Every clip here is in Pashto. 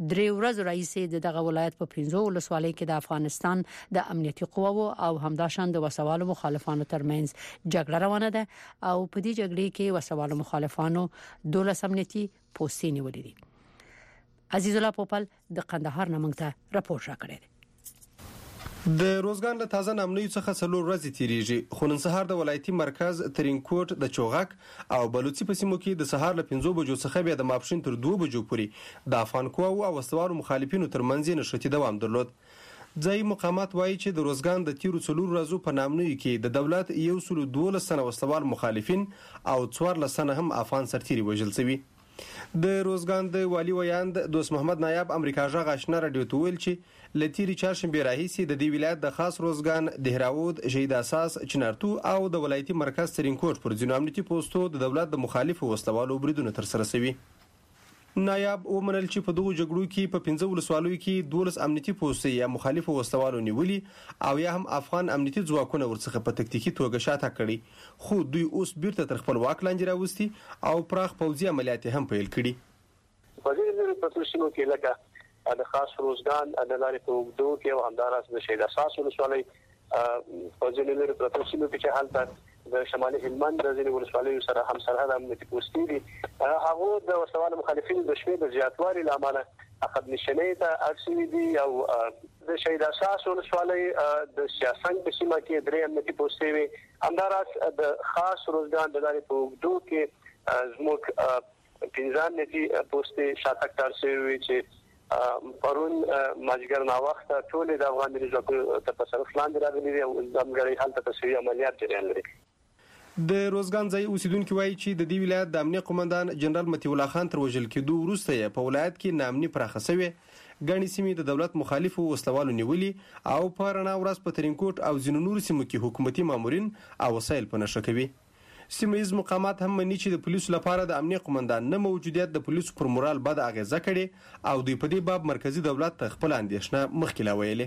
درې ورځې راځي دغه ولایت په 15 ولسوالۍ کې د افغانستان د امنیتي قواو او همداشان د وسوالو مخالفانو ترمنځ جګړه روانه ده او په دې جګړې کې وسوالو مخالفانو 12 امنیتي پوستې نیولې دي. عزیز الله پوپل د قندهار نمنګ راپور راکړی. د روزګان له تازه نامنوي څخه 4 ورځې تیریږي خو نن سهار د ولایتي مرکز ترینکوټ د چوغک او بلوڅي په سیمو کې د سهار له 5 بجو څخه بیا د ماپښین تر 2 بجو پورې د افغان قواو او وسوالو مخالفینو ترمنځ نشټي دوام درلود. ځای مقامات وایي چې د روزګان د تیرو 4 ورځو په نامنوي کې د دولت 112 سنه وسوال مخالفین او 14 سنه هم افغان سرتیري وژل شوي. د روزګان د والی ویاند دوست محمد نایب امریکا ژغ آشنا رادیو ته ویل چې لتیری چهارشنبه راهیسي د دې ولایت د خاص روزګان دهراود شهید اساس چنارتو او د ولایتي مرکز ترینکوټ پر ځینو امنیتي پوسټو د دولت د مخالفو وسلوالو بریدونه تر سره شوي. نایب ومنل چې په دغه جګړو کې په 15 ولسوالۍ کې 12 امنیتي پوستې یا مخالفو وسلوالو نیولي او یا هم افغان امنیتي ځواکونه ورڅخه په تکتیکي توګه شاته کړي خو دوی اوس بیرته تر خپل واک لاندې راوستي او پراخ پوځي عملیات هم پیل کړي. په دې پروسینو کې لکه د خاص روزګان د لارې په وګړو کې او همداراز د شهید اساس ولسوالۍ په ځینو لري پروسینو کې چې حالت د شمالي هلمند د ځینو ولسوالیو سره هم سرحد امنیتي پوستې دي هغه د وسوال مخالفینو د شمېر د زیاتوالي لامل اخذ نشنې ته اړسي دي او د شهید اساس ولسوالۍ د سیاسنګ په سیمه کې درې امنیتي پوستې وي همداراز د خاص روزګان د لارې په وګړو کې زموږ 15 امنیتي پوستې شاته کړل شوی چې پرون ماجګر نا وخت ټول د افغان ملي ځواکونو تر تصرف لاندې راغلي او ځمګړي حالت تسویه عملیات جریان لري. د روزګان ځای اوسیدونکو وایي چې د دې ولایت د امنیه قومندان جنرال متي الله خان تر وژل کېدو وروسته په ولایت کې نامني پراخه شوی غني سیمې د دولت مخالفو وسلوالو نیولي او په رڼا ورځ په ترینکوټ او ځینو نورو سیمو کې حکومتي مامورین او وسایل په نشه کوي. سیمه ییز مقامات هم مني چې د پولیسو لپاره د امنیه قومندان نه موجودیت د پولیسو پر مورال بد اغیزه کړي او دوی په دې باب مرکزی دولت ته خپل اندېښنه مخکې لا ویلي.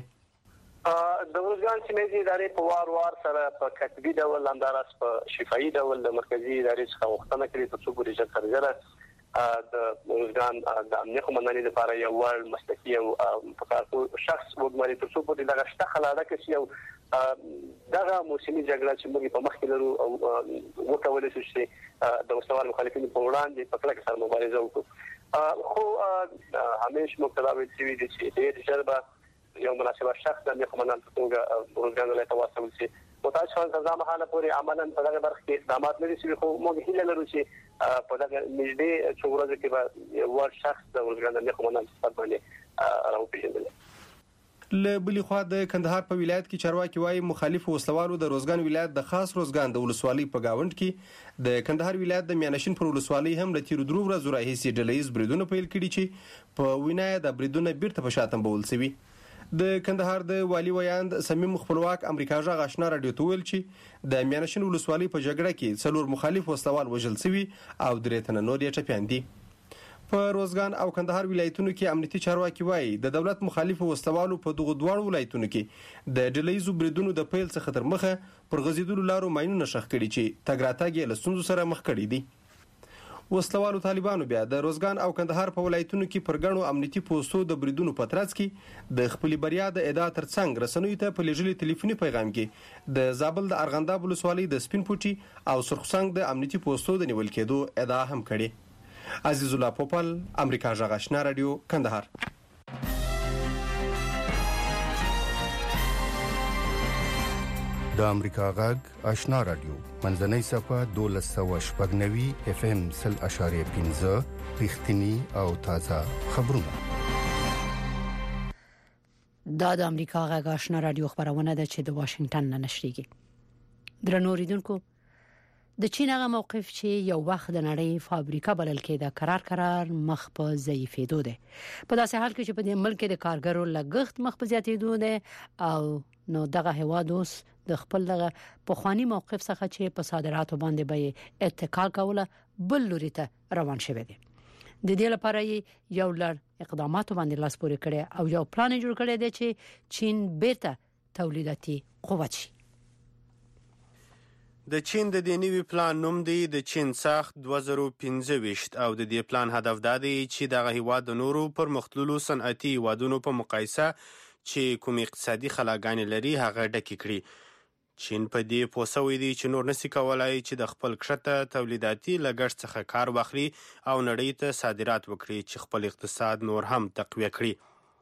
د روزګان سیمې ادارې په وار سره په کتبي ډول انداراس په شفاهي ډول د مرکزی ادارې څخه غوښتنه کړې ترڅو پورې چې ترجره د روزګان د امنیه قومندانۍ لپاره یو وړ مسلکي او فقط شخص وګماري ترڅو پورې دغه شته خلاله کې یو دغه موسمي جګړه چې موږ په مخ کې لرو او وکولای شو چې د وسوال مخالفینو په وړاندې په کلک سره مبارزه وکړو خو همیش مقتضاوي چې ډېر ژر به یو مناسب شخص د قومندان په توګه روزګان ولایت ته واستول شي متاسفانه تر ځامه حاله پورې عملاً په دغه برخه کې اقدامات لري چې خو موږ هیله لرو چې په دغه نږدې څو ورځې کې به یو شخص د روزګان د قومندان په توګه باندې راوپېژندل. له بلې خوا د کندهار په ولایت کې چارواکي وایي مخالفو وسلوالو د روزګان ولایت د خاص روزګان د ولسوالۍ په گاوند کې د کندهار ولایت د میانشین پر ولسوالۍ هم له تیرو 2 ورځو راهیسې ډلهییز بریدونه پیل کړي چې په وینا د بریدونه بیرته په شاتم بول شوي. د کندهار د والی ویاند صمیم خپلواک امریکا ژغ آشنا رادیو ته ویل چې د میانشین ولسوالۍ په جګړه کې 4 مخالف وسلوال وژل شوي او 3 تنه نور یې ټپیان دي. په روزګان او کندهار ولایتونو کې امنیتي چارواکي وایي د دولت مخالفو وسلوالو په دغه دواړو ولایتونو کې د ډلهییزو بریدونو د پیل څخه تر مخه پر غځېدلو لارو ماینونه شخ کړي چې تګ راتګ یې له ستونزو سره مخ کړي دي. وسلوالو طالبانو بیا د روزګان او کندهار په ولایتونو کې پر ګڼو امنیتي پوستو د بریدونو په ترڅ کې د خپل بریا د ادعا ترڅنګ رسنیو ته په لېږلي ټلیفوني پیغام کې د زابل د ارغنداب ولسوالۍ د سپین پوټي او سرخسنګ د امنیتي پوستو د نیول کېدو ادعا هم کړې. عزیز الله پوپل امریکا ژغ آشنا رادیو کندهار. د امریکا غږ آشنا رادیو منځنۍ صفه 1290 اف ام 0.15 رښتینی او تازه خبرونه. دا د امریکا غږ آشنا رادیو خبرونه ده چې د واشنگټن نه نشریږي. درنو اوریدونکو د چین هغه موقف چې یو وخت د نړۍ فابریکه بلل کېده قرار مخ په ضعیفېدو ده. په داسې حال کې چې په دې ملک د کارګرو لګښت مخ په زیاتېدو ده او نو دغه هواد اوس د خپل دغه پخوانی موقف څخه چې په صادراتو باندې به اتکال کوله بل لوري ته روان شوی دی. د دې لپاره یو لړ اقدامات باندې لاس پورې کړي او یو پلان جوړ کړی دی چې چین بیرته تولیداتي قوت شي. د چین د دې نوي پلان نوم دی د چین ساخت 2025 او د دې پلان هدف دا دی چې دغه هیواد د نورو پرمختللو صنعتي هیوادونو په مقایسه چې کوم اقتصادي خلاګانې لري هغه ډکې کړي. چین په دې پوه سوی دی چې نور نشي کولای چې د خپل کښته تولیداتي لګښت څخه کار واخلي او نړۍ ته صادرات وکړي چې خپل اقتصاد نور هم تقویه کړي.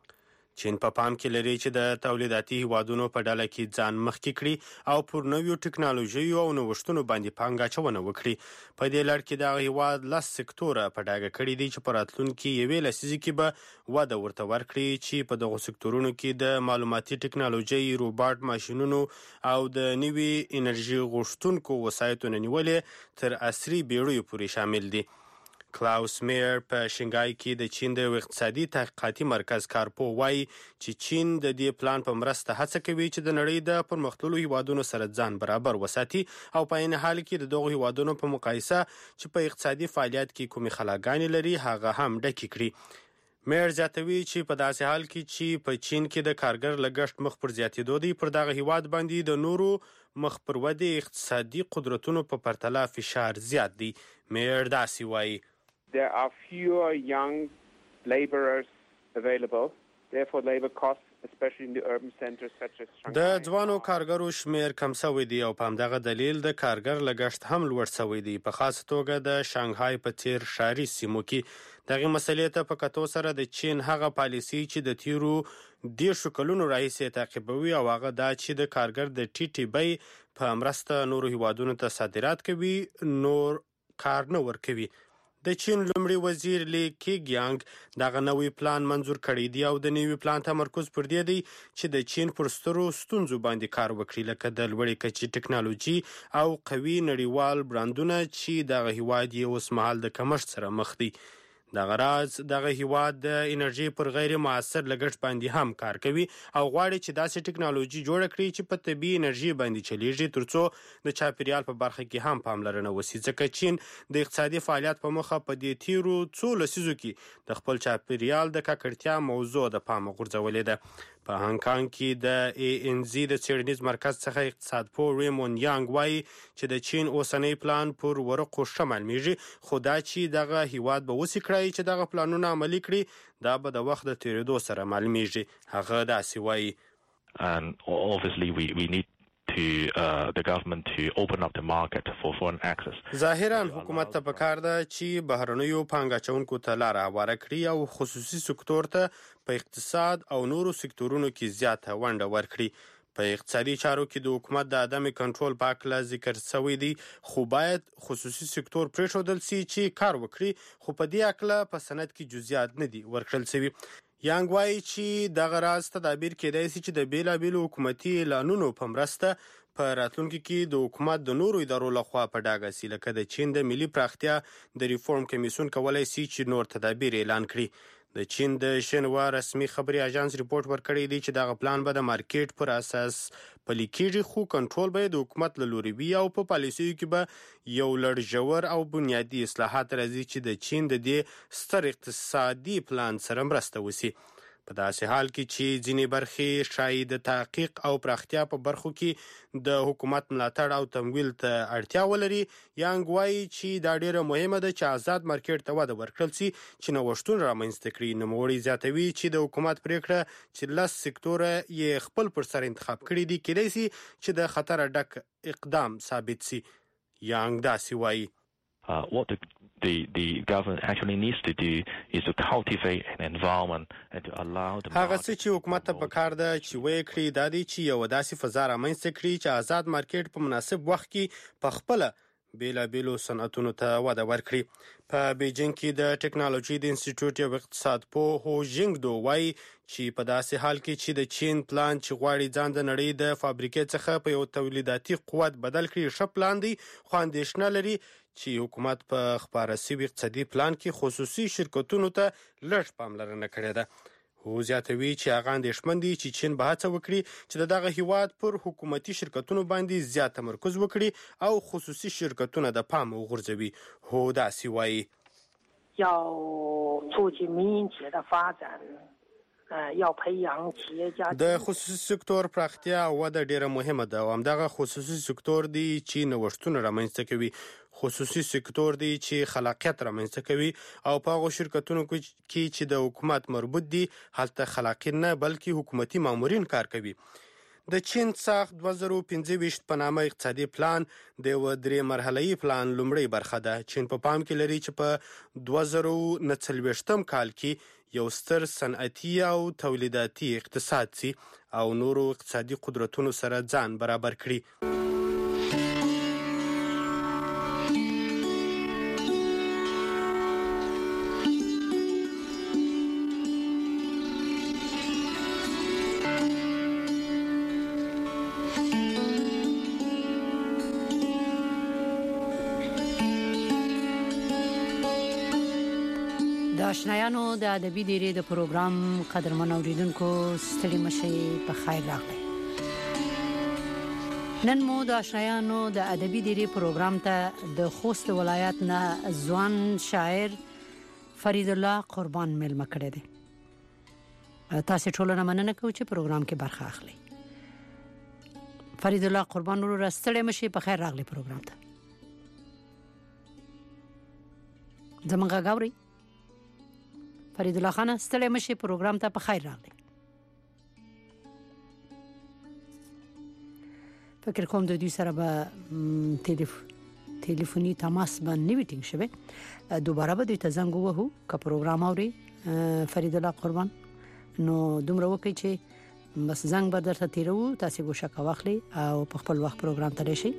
چین په پام کې لري چې د تولیداتي هیوادونو په ډله کې ځان مخکې کړي او پر نویو ټکنالوژیو او نوښتونو باندې پانګه اچونه وکړي. په دې لړ کې دغه هیواد 10 سکتوره په ډاګه کړي دي چې په راتلونکي یوې لسیزې کې به وده ورته ورکړي چې په دغو سکتورونو کې د معلوماتي ټکنالوژي، روباټ ماشینونو او د نوي انرژي غوښتونکو وسایطو نه نیولې تر عصري بیړیو پورې شامل دي. کلاوس میر په شنګای کې د چین د اقتصادي تحقیقاتي مرکز کارپو وایي چې چین د دې پلان په مرسته هڅه کوي چې د نړۍ د پرمختللو هیوادونو سره ځان برابر وساتي او په عین حال کې د دغو هیوادونو په مقایسه چې په اقتصادي فعالیت کې کومې خلاګانې لري هغه هم ډکې کړي. میر زیاتوي چې په داسې حال کې چې په چین کې د کارګر لګښت مخ پر زیاتېدو دی پر دغه هیواد باندې د نورو مخ پر ودې اقتصادي قدرتونو په پرتله فشار زیات دی. میر داسې وایي There are fewer young laborers available. Therefore, labor costs, especially in the urban centers such as Shanghai. د ځوانو کارګرو شمیر کم شوی دی او په همدغه دلیل د کارګر لګښت هم لوړ شوی دی. په خاص توګه د شانګهای په څیر ښاري سیمو کې دغه مسلې ته په کتو سره د چین هغه پالیسي چې د تیرو 10 کلونو راهیسې تعقیبوي او هغه دا چې د کارګر د ټیټي بیې په مرسته نورو هیوادونو ته صادرات کوي نور کار نه ورکوي. د چین لومړي وزیر لی کیګیانګ دغه نوی پلان منظور کړی دی او د نوي پلان تمرکز پر دې دی چې د چین پر سترو ستونزو باندې کار وکړي لکه د لوړې کچې ټکنالوژي او قوي نړیوال برانډونه چې دغه هیواد یې اوس مهال د کمښت سره مخ دی. دغه راز دغه هیواد د انرژي پر غیر مؤثر لګښت باندې هم کار کوي او غواړي چې داسې ټکنالوژي جوړه کړي چې په طبیعي انرژي باندې چلیږي ترڅو د چاپیریال په برخه کې هم پاملرنه وشي ځکه چین د اقتصادي فعالیت په مخه په دې تیرو څو لسیزو کې د خپل چاپیریال د ککړتیا موضوع د پامه غورځولې ده. په هانګ کانګ کې د ANC د څېړنیز مرکز څخه اقتصادپوه ریمون یانګ وایي چې د چین اوسنی پلان پر ورقو ښه معلومیږي خو دا چې دغه هیواد به وسې کړی چې دغه پلانونه عملي کړي دا به د وخت د تېرېدو سره معلومیږي. هغه داسې وایي And obviously we need to the government to open up the market for foreign access. ظاهراً حکومت ته پکار ده چې بهرنیو پانګاچونکو ته لاره هواره کړي او خصوصي سکتور ته په اقتصاد او نورو سکتورونو کې زیاته ونډه ورکړي. په اقتصادي چارو کې د حکومت د عدم کنټرول په هکله ذکر شوی دی خو باید خصوصي سکتور پرېښودل سي چې کار وکړي خو په دې هکله په سند کې جزئیات نه دي ورکړل شوي. یانګ وایي چې دغه راز تدابیر کېدای شي چې د بیلابیلو حکومتي اعلانونو په مرسته په راتلونکي کې د حکومت د نورو ادارو لخوا په ډاګه سي لکه د چین د ملي پراختیا د ریفورم کمیسیون کولای شي چې نور تدابیر اعلان کړي. د چین د شنوا رسمي خبري اژانس ریپورت ورکړی دی چې دغه پلان به د مارکیټ پر اساس پلي کېږي خو کنټرول به د حکومت له لوري وي او په پالیسیو کې به یو لړ ژور او بنیادي اصلاحات راځي چې د چین د دې ستر اقتصادي پلان سره مرسته وشي. په داسې حال کې چې ځینې برخې شایي د تحقیق او پراختیا په برخو کې د حکومت ملاتړ او تمویل ته اړتیا ولري. یانګ وایي چې دا ډیره مهمه ده چې آزاد مارکیټ ته وده ورکړل شي چې نوښتونه رامنځته کړي. نوموړی زیاتوي چې د حکومت پریکړه چې 10 سکتوره یې خپل پر سر انتخاب کړي دي کېدای شي چې د خطر ډک اقدام ثابت شي. یانګ داسې وایي What the government actually needs to do is to cultivate an environment and to allow the هغه څه چې حکومت ته پکار ده چې وایي کړي دا دی چې یو داسې فضا رامنځته کړي چې آزاد مارکیټ په مناسب وخت کې په خپله بیلابیلو صنعتونو ته وده ورکړي. په بیجینګ کې د ټکنالوژي د انسټیټیوټ یو اقتصادپوه هو جینګ دو وایي چې په داسې حال کې چې د چین پلان چې غواړي ځان د نړۍ د فابریکې څخه په یو تولیداتي قوت بدل کړي ښه پلان دی خو اندېښنه لري چې حکومت په خپاره شوي اقتصادي پلان کې خصوصي شرکتونو ته لږ پاملرنه کړې ده. هو زیاتوي چې هغه اندېښمن دي چې چین به هڅه وکړي چې د دغه هیواد پر حکومتي شرکتونو باندې زیات تمرکز وکړي او خصوصي شرکتونه د پامه وغورځوي. هو داسې وایي 要促进民营企业的发展要培养企业家。 د خصوصي سکتور پراختیا او وده ډیره مهمه ده او همدغه خصوصي سکتور دی چې نوښتونه رامنځته کوي، خصوصي سکتور دی چې خلاقیت رامنځته کوي او په هغو شرکتونو کې چې د حکومت مربوط دي هلته خلاقیت نه بلکې حکومتي مامورین کار کوي. د چین ساخت 2015 په نامه اقتصادي پلان د یو 3 مرحله‌ای پلان لومړی برخه ده. چین په پام کې لري چې په 2029 کال کې یو ستر صنعتي او تولیداتي اقتصاد سي او نورو اقتصادي قدرتونو سره ځان برابر کړي. آشنایانو د ادبي دیرې د پروګرام قدرمن اوریدونکو ستړي مشي په خیر راغلی. نن مو د آشنایانو د ادبي دیرې پروګرام ته د خوست ولایت نه ځوان شاعر فرید الله قربان ملما کړی دی. تاسو ټول نه مننه کوم چې پروګرام کې برخه اخلي. فرید الله قربان ورو ستړي مشي په خیر راغلی پروګرام ته. زمونږ غاوري فرید الله خان ستړي مشي پروګرام ته په خیر راغلی. فکر کوم د دوی سره به ټلیفوني تماس باندې میټینګ شوه. دوباره به دوی ته زنګ ووهو که پروګرام اوري فرید الله قربان نو دومره وکړي چې بس زنګ به درته تیرو تاسو ګوښه واخلي او په خپل وخت پروګرام ته راشي.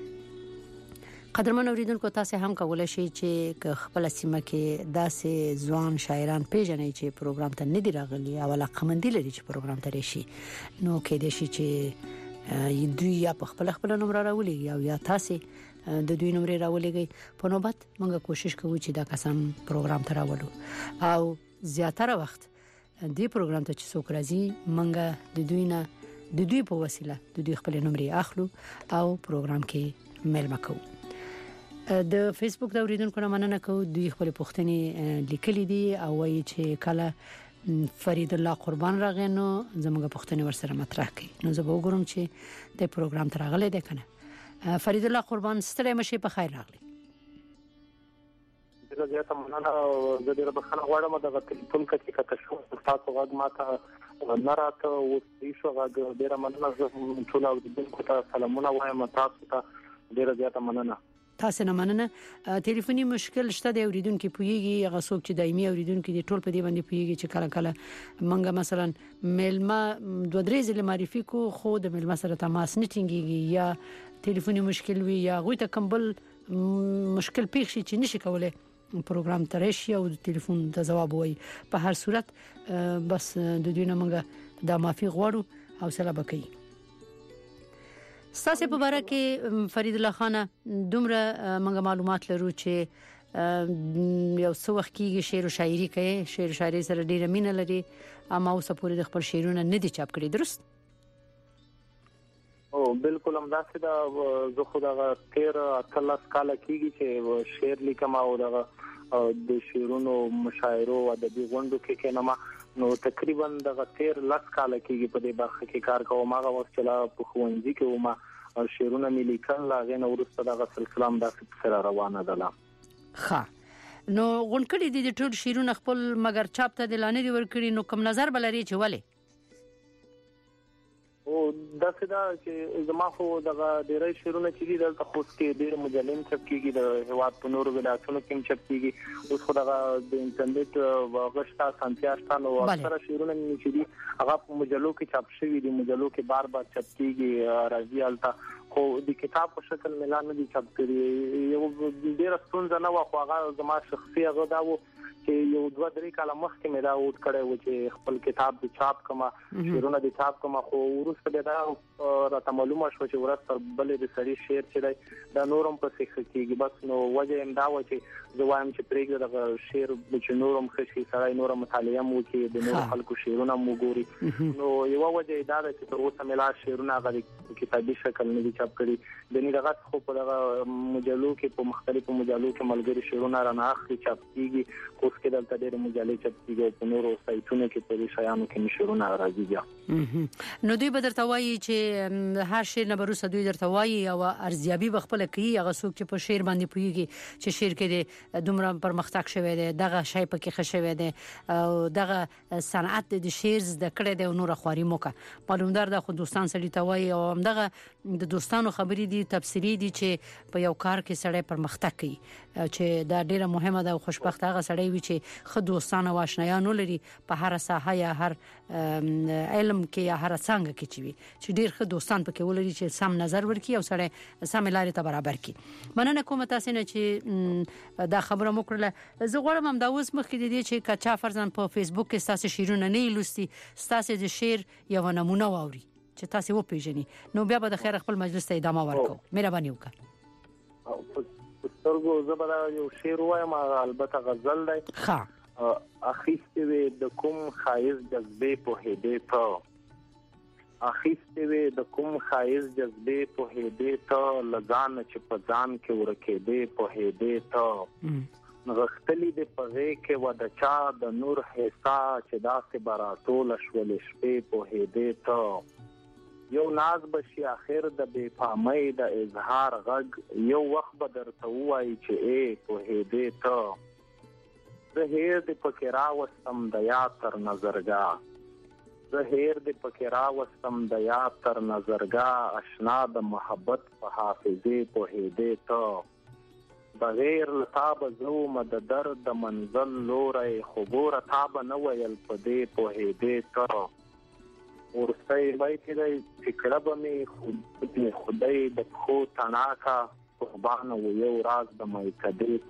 قدرمن اوریدونکو تاسو هم کولای شئ چې خپل سیمه کې داسې ځوان شاعران پیژنئ چې پروګرام ته نه دی راغلي او علاقمندي لري چې پروګرام ته راشي. نو کې د شي چې دوی یا په خپل نمبر راولي او یا تاسو د دوی نمبر راولېږئ. په نوبت موږ کوشش کوو چې دا کسان پروګرام ته راولو او زیاتره وخت دې پروګرام ته چې څوک راځي موږ د دوی په وسیله د دوی خپل نمبر اخلو او پروګرام کې ملما کوو. د فیسبوک د اوریدونکو نه مننه کوم دوی خپل پوښتنې لیکلې دي او وایي چې کله فرید الله قربان راغی نو زموږ پوښتنې ورسره مطرح کړي. نو زه به وګورم چې د پروګرام ته راغلی دی کنه. فرید الله قربان ستړي مشي په خیر راغلی. ډیره زیاته مننه او زه ډیره بخښنه غواړم دغه ټلیفون کې کته شو تاسو غږ ماته نه راته او شو غږ ډیره مننه. زه ټول اوریدونکو ته سلامونه وایم. تاسو ته ډیره زیاته مننه. تاسو نه مننه. ټلیفوني مشکل شته د اوریدونکو پویږي هغه څوک چې دایمي اوریدونکو دي ټول په دې باندې پویږي چې کله کله منګه مثلا ملما 2-3 ځله معرفي کو خو د ملما سره تماس نه ټینګيږي یا ټلیفوني مشکل وي یا غوي ته کمبل مشکل پیښ شي چې نشي کولای پروګرام ته راشي او د ټلیفون د جواب وایي. په هر صورت بس د دوی نه منګه د معافي غواړو او سلام وکړي. ستاسو په باره کې فرید الله خان دومره موږ معلومات لرو چې یو څو وخت کې شعر او شاعري کوي. شعر او شاعري سره ډیره مینه لري اما اوس پورې د خپل شعرونه نه دي چاپ کړي. درست؟ او بالکل همداسې دا زه خو دغه 13 کال کېږي چې شعر لیکم او دغه د شعرونو مشاعرو او ادبي غونډو کې کینم. نو تقریبا دغه 13 کال کېږي په دې برخه کې کار کوم. هغه وخت چې لا په ښوونځي کې وم شعرونه مې لیکل لاغې نو ورسته دغه سلسله هم داسې سره روانه ده. ښه نو غونډکړي دي ټول شعرونه خپل مگر چاپ ته د لانې ورکړي نو کوم نظر بلري چې ولې او داسې دا چې زما خو دغه ډېری شعرونه چې دي دلته خوست کې ډېر مجلین چاپ کېږي د هېواد په نورو ولایتونو کې هم چاپ کېږي. اوس خو دغه د انټرنیټ غشته اسانتیا شته نو اکثره شعرونه مې چې دي هغه په مجلو کې چاپ شوي دي. مجلو کې بار بار چاپ کېږي راځي هلته خو د کتاب په شکل ملا نه دي چاپ کړي. یو ډېره ستونزه نه وه خو هغه زما شخصي هغه دا و چې یو 2-3 کاله مخکې مې دا وډ کړی و چې خپل کتاب د چاپ کما شعرونه د چاپ کما خو وروسته بیا دا راته معلومه شو چې ورسره بلې د سړي شعر چې دی دا نورم پسې ښه کېږي. بس نو وجه یې دا و چې زه وایم چې پرېږده دغه شعر چې نورم ښه شي سړی نوره مطالعه هم وکړي د نورو خلکو شعرونه هم وګوري. نو یوه وجه یې دا ده چې تر اوسه مې لا شعرونه هغه د کتابي شکل نه دي چاپ کړي د نیغه خو په دغه مجلو کې په مختلفو مجلو کې ملګری شعرونه رانه اخلي چاپ کیږي اوس کې دلته ډېر مجلې چاپ کیږي په نورو سایتونو کې په شایانو کې شعرونه راځي بیا نو دوی به درته وایي چې هر شعر نه بروسه دوی درته وایي او ارزیابي بخپل کوي هغه څوک چې په شعر باندې پوهیږي چې شعر کې دومره پرمختګ شوی دی دغه شی پکې خښوي دی او دغه صنعت د شعر د کړه د نور خواري موکه معلومدار د خو دوستان سړي ته وایي او همدغه د دوستانو خبرې دي تفسیری دي چې په یو کار کې سړی پرمختګ کوي چې دا ډیره مهمه ده او خوشبخت هغه سړی وي چې خو دوستانو واشنایانو لري په هر ساحه یا هر علم کې یا هر څنګه کې چې وي چې ډیر ښه دوستان پکې ولري چې سم نظر ورکړي او سړی سم لارې ته برابر کړي مننه کوم تاسو نه چې دا خبره مو کړله زه غواړم هم دا اوس مخکې د دې چې کچا فرضاً په فیسبوک کې تاسو شیرونه نه لوستي تاسو د شعر یو نمونه واوري چې تاسو وپیژني نو بیا به د خیر خپل مجلس ته ادامه ورکړو مهرباني وکړه سترګو زبر یو شعر وایم البته غزل دی ها اخیسته وي د کوم خایز جذبه په هدې ته اخیسته وي د کوم خایز جذبه په هدې ته لزان چې په ځان کې ورکه دې په هدې ته نغختلی د پغې کې ودچا د نور حصہ چې داسې براتول شول شپې په هدې ته یو ناز بشي اخر د بے فهمۍ د اظهار غږ یو وخت به درته وایي چې ای په هدې ته زه هیر د پکې راوستم د یاد تر نظرګاه زه هیر د پکې راوستم د یاد تر نظرګاه اشنا د محبت په حافظې په هدې ته بغیر لتاب زوم د درد د منزل لوري خبره تاب نه ویل په دې په هدې ته ورسای وای کېدای چې کله به می خدای د خو تناکا قربان و یو راز د مې کدی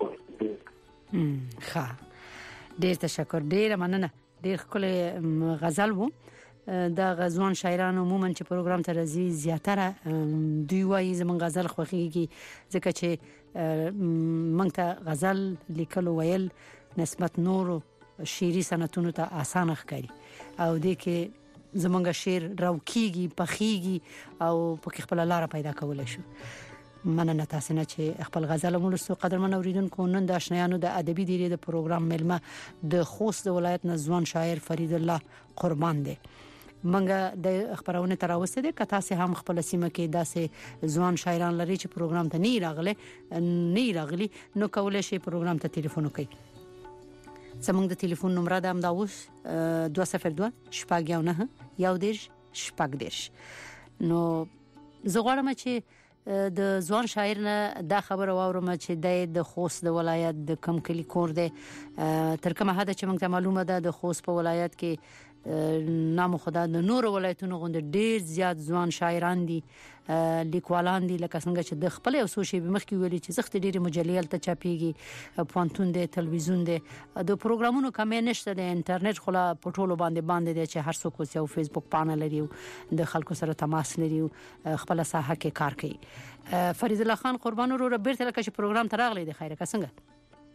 په ښه ډیر تشکر ډیر مننه ډیر خپل غزل وو د غزوان شاعرانو عموما چې پروګرام ته راځي زیاتره دوی وایي زمون غزل خوخيږي ځکه چې مونږ ته غزل لیکلو ویل نسبت نورو شعري سنتونو ته اسانه ښکاري او د کې زمونږ شعر راوکیږي پخیږي او په خپل لار پیدا کولای شو مننه تاسو نه چې خپل غزل مولسو قدرمن اوریدونکو نن د آشنایانو د ادبي دیری د پروګرام ملمه د خوست ولایت نزوان شاعر فرید الله قربان دی منګه د خبرونه تراوسته ده کته سه هم خپل سیمه کې داسې ځوان شاعران لري چې پروګرام ته نه راغلي نو کولای شي پروګرام ته ټلیفون وکړي زموږ د ټلیفون نمبر دا هم دا اوس 202 شپږ یو نه یو دیش شپږ دیش نو زه غواړم چې د ځوان شاعر نه دا خبره واورم چې د خوست د ولایت د کم کلی کور دی تر کومه حد چې موږ ته معلومه ده د خوست په ولایت کې نام خدا د نور ولایتونو غوند ډیر زیات ځوان شاعران دي لیکوالان دي لکه څنګه چې د خپل او سوشي به مخکې ویلي چې زخت ډیره مجلې ته چاپیږي پونتون دي تلویزیون دي د پروګرامونو کمې نشته د انټرنیټ خلا پټولو باندې دي چې هر څوک یو فیسبوک پاڼه لري د خلکو سره تماس لري خپل ساحه کې کار کوي فرید الله خان قربان ورو بیرته لکه چې پروګرام تراغلی دی خیره که څنګه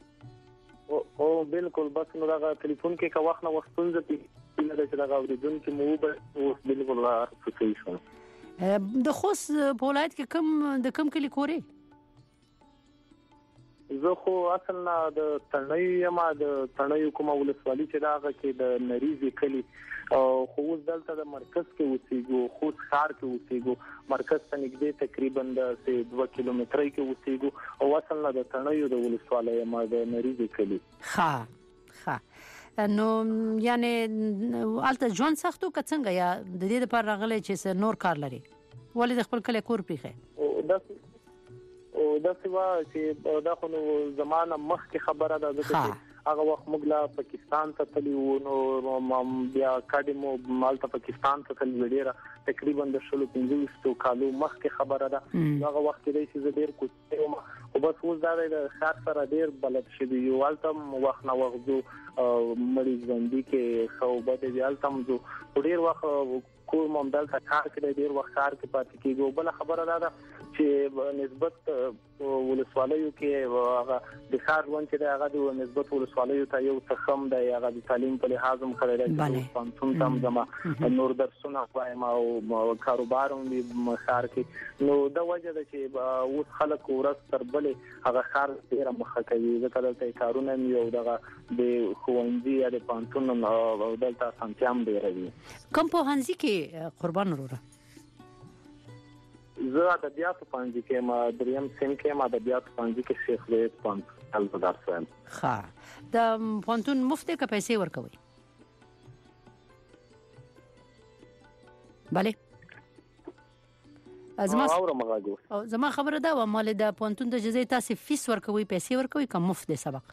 او بالکل بس نو دا ټلیفون کې کا وخت نه وختونه دي چې دا اوریدون چې مو به اوس بالکل راځي شو د خوست په ولایت کې کم کلی کوري زه خو اصل نه د تڼیو کومه ولسوالي چې دا کې د نریزي کلی او خو دلته د مرکز کې اوسېګو خوست ښار کې اوسېګو مرکز ته نږدې تقریبا د 2 کیلومترۍ کې اوسېګو او اصل نه د تڼیو د ولسوالۍ ما د نریزي کلی ښه نو یعنی الته ژوند سختو کڅنګ یا د دې لپاره راغلی چې نور کار لري ولې د خپل کلی کور پیخه او دا سوا چې دا خو زمانه مخکې خبره ده چې هغه وخت موږ لا پاکستان ته تلو نو بیا کډمو مالته پاکستان ته تل وړي تقریبا د 15 کالو مخکې خبره ده هغه وخت کې چې ډېر کوڅه او بس اوس دا د خاص سره ډېر بلد شوی یو الته وخت نه وغزو مړي ژوندۍ کې خوبه د ویل تم جو ډیر وخت کوم ممدل کار کې ډیر وخت کار کې پاتې کیږي بل خبره ده چې نسبت ولسوالیو کې هغه د ښار ژوند چې هغه د نسبت ولسوالیو ته یو څخم د هغه د تعلیم په لحاظ هم خلک پانڅون تم زما نور درسونه وایم او کاروبار هم ښار کې نو د وجه ده چې اوس خلک ورځ تر بلې هغه ښار ډیر مخه کوي ځکه دلته کارونه یو دغه د خوندي یا د پانڅون دلته سنتيام ډیر وي کوم په هنځي کې قربان وروره زه ادبیات پانځي کې ما دریم سیم کې ما ادبیات پانځي کې شیخ وید پانځ البدار سم ها د پانتون مفته کا پیسې ورکوي bale زما خبره دا و مال د پانتون د جزې تاسو فیس ورکوي پیسې ورکوي کوم مفت سبق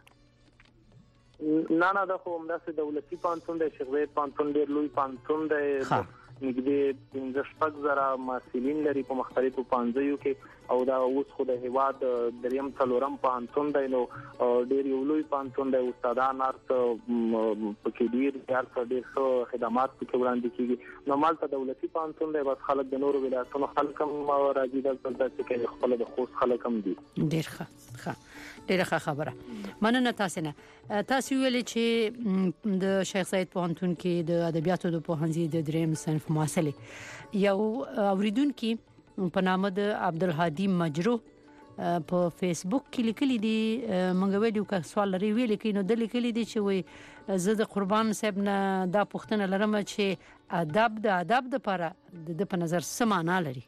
نه دا خو همداسې دولتي پانتون د شیخ وید پانتون ډیر لوی پانتون دی نږدې 15,000 محصلین لري په مختلفو پانځیو کې او دا اوس خو د هیواد دریم څلورم پانتون دی نو ډیر یو لوی پانتون دی استادان ارت پکې ډیر ښه خدمات پکې وړاندې کیږي نو مالته دولتي پانتون دی بس خلک د نورو ولایتونو خلک هم راځي دلته چې خپل د خوست خلک هم دي ډیر ښه خبره مننه تاسو نه تاسو ویل چې د شیخ زاید پوهنتون کې د ادبیاتو د پوهنځي د دریم صنف محصل یو اوریدونکو په نامه د عبدالهادي مجرو په فیسبوک کې لیکلي دي مونږ ویلو که سوال لري ویل کې نو د لیکلي دي چې وي زه د قربان صاحب نه دا پوښتنه لرم چې ادب د لپاره د په نظر څه معنا لري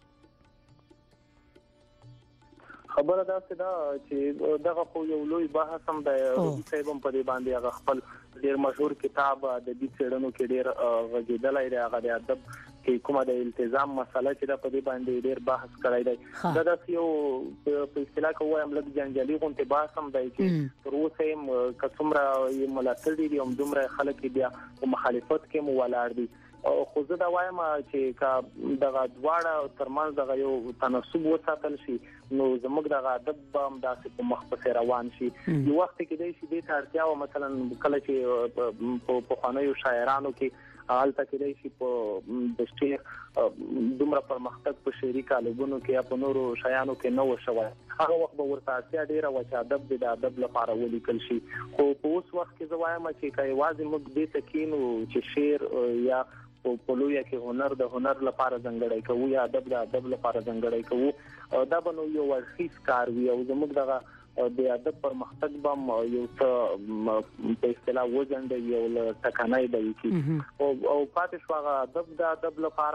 خبره دا چې دغه خو یو لوی بحث هم د صاحب په دې باندې هغه خپل ډیر مشهور کتاب د دې څېړنو کې ډیر غږیدلای دی هغه د ادب کې کومه د التزام مسله چې د په دې باندې ډیر بحث کړی دی دا د یو په اصطلاح کې وایم لږ جنجالي غونډه بحث هم دی چې تر اوسه هم کڅومره یې ملاتړ دي هم دومره خلک بیا مخالفت کې مو ولاړ دي خو زه دا وایم چې دغه دواړه ترمنځ دغه یو تناسب وساتل شي نو زموږ دغه ادب هم داسې په مخ په روان شي یو وخت کې دی چې د اړتیا او مثلا کله چې په خوانیو شاعرانو کې حالت کې دی چې په د شعر دومره پرمختګ په شعري کالبونو کې یا په نورو شایانو کې نه وشوي هغه وخت به ورته اړتیا ډیره و چې ادب د ادب لپاره ولیکل شي خو په اوس وخت کې زه وایم چې یوازې موږ دې تکینو چې شعر یا په لویه کې هنر د هنر لپاره ځانګړی کوو یا ادب د ادب لپاره ځانګړی کوو دا به نو یو ورخیز کار وي او زموږ دغه د ادب پرمختګ به یو څه په اصطلاح وځنډ یو ټکنۍ دی او پاتې شو هغه ادب د ادب لپاره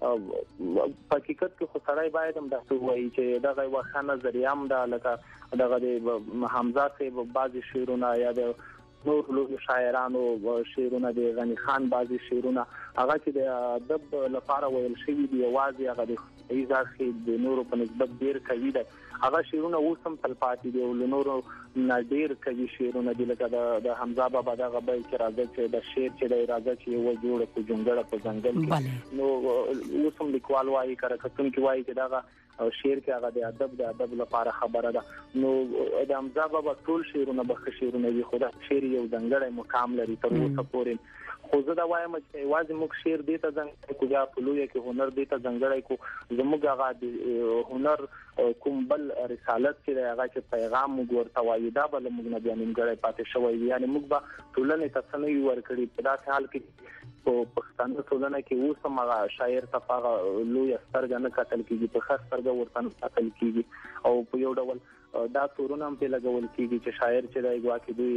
حقیقت کې خو سړی باید هم دا وایي چې دغه وخت نظریه هم دا لکه دغه د حمزه صاحب بعضی شعرونه یا د نور لوی شاعرانو شعرونه د غنی خان بعضی شعرونه هغه چې د ادب لپاره ویل شوی دی واځي هغه د ایزاخي د نورو په نسبت ډیر کوي دا هغه شعرونه اوسم تلپاتې دي او نورو نادر کوي شعرونه د لکه د حمزه بابا دغه به چې راځي چې د شعر چې د راځي چې و جوړ په جنګړه په ځنګل کې نو اوسم لیکوال وايي کارکتون کې وايي چې دغه او شعر کې هغه د ادب لپاره خبره ده نو د حمزه بابا ټول شعرونه به شعرونه وي خو دا شعر یو ځنګړی مقام لري تر اوسه پورې خو زه دا وایم چې واځي موږ شعر دې ته ځنګړی کو یا په لویه کې هنر دې ته ځنګړی کو زموږ هغه هنر کوم بل رسالت چې هغه چې پیغام موږ ورته وایي دا بل موږ نه بیان نیمګړی پاتې شوی یعنی موږ به ټولنې ته څه نه ورکړي په داسې حال کې په پښتانه ټولنه کې اوس هم هغه شاعر تفاغه لوی سترګه نه کتل کیږي په خاص سترګه ورته کتل کیږي او په یو ډول دا تورونه هم په لګول کیږي چې شاعر چې دای ګواکې دوی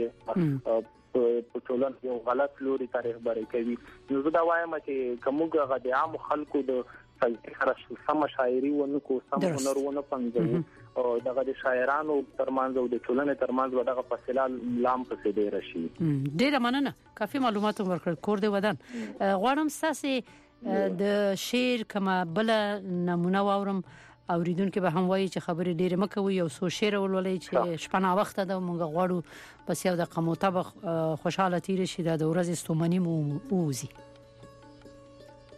په ټولنه یو غلط لوري تاریخ بری کوي نو زه دا وایم چې کومګه غو د عام خلکو د فلسفه سم شاعري ونکو سم هنر ونه پنځو او دغه د شاعرانو ترمنځ او د ټولنې ترمنځ دغه فاصله لام پسې ډیر شي ډیره مننه کافي معلومات ورکړ کور دی ودان غواړم ساسي د شعر کما بل نمونه واورم اوریدونکو به هم وایي چې خبرې ډېرې مکوي او سو شعر ولولې چې شپه وخت ده موږ غواړو پس یو د قموطبخ خوشاله تیر شي د ورځې ستومنی مو ووزي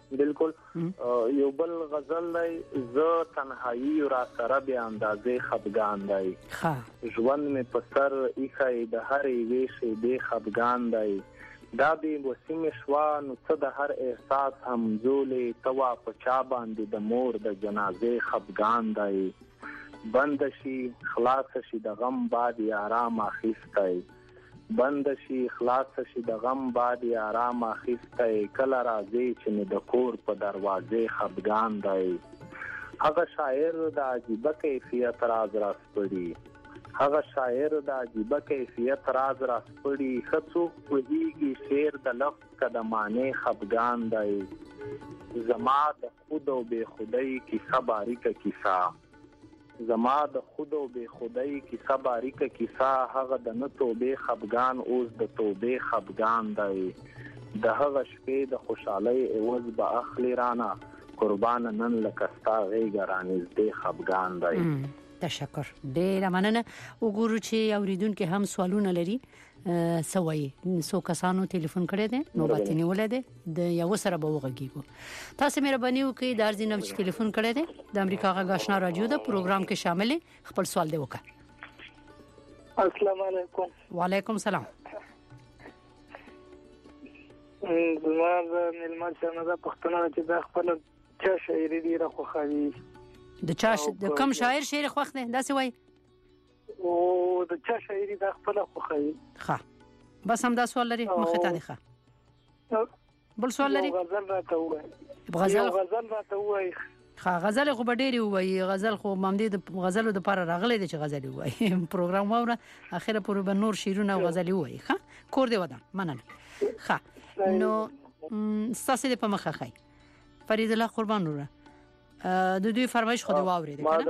بالکل یو بل غزل دی ز تنهایی را سره به اندازې خفګان دی ها ژوند می په سر ایخای د هرې ویشې به خفګان دی دا به وسیم شوا نو څه د هر احساس همزولې توا په چا باندې د مور د جنازې خفګان دی بند شي خلاص شي د غم باد آرام اخیستی بند شي خلاص شي د غم باد آرام اخیستی کله راځي چې مې د کور په دروازې خفګان دی هغه شاعر د عجیبه کیفیت راز راسپړي هغه شاعر د عجیبه کیفیت راز راسپړي خڅوک پوهیږي شعر د لفظ قدمانه خفګان دی زما د خود او بے خدای کیسه باریکه کیسه زما د خود او بے خدای کیسه باریکه کیسه هغه د نه توبې خفګان اوس د توبې خفګان دی د هغه شپې د خوشحالۍ عوض به اخلي رانه قربان نن لکستا غیږه رانږدې خفګان دی تشکر ډیر مننه وګورو چې اوریدونکو هم سوالونه لري سوي سو کسانو ټلیفون کړی دی نو باندې نیولې ده د یو سره به وغږیږو تاسو مهرباني وکړئ د ارزینم چې ټلیفون کړی دی د امریکا غږ آشنا رادیو د پروګرام کې شامل خپل سوال دی وکړه السلام علیکم وعلیکم السلام زما ملمن څنګه د پښتنو چې د خپل چا شاعري دی راخوخوي د چا د کم شاعر شعر خوښ دی دا څه وایي او د چا شاعري د خپل خوخوي ښه بس هم دا سوال لري مخه ته دی ښه بل سوال لري غزل راته وایي غزل راته وایي ښه غزل خو ډېری وایي غزل خو مامدې د غزلو د لپاره راغلي دي چې غزل وایي پروګرام واوره اخره پر به نور شیرونه غزل وایي ښه کور دی ودان مننه ښه نو ستاسو په مخه خای فرید الله قربان وره د دوی فرمایش خو دی واورید کنه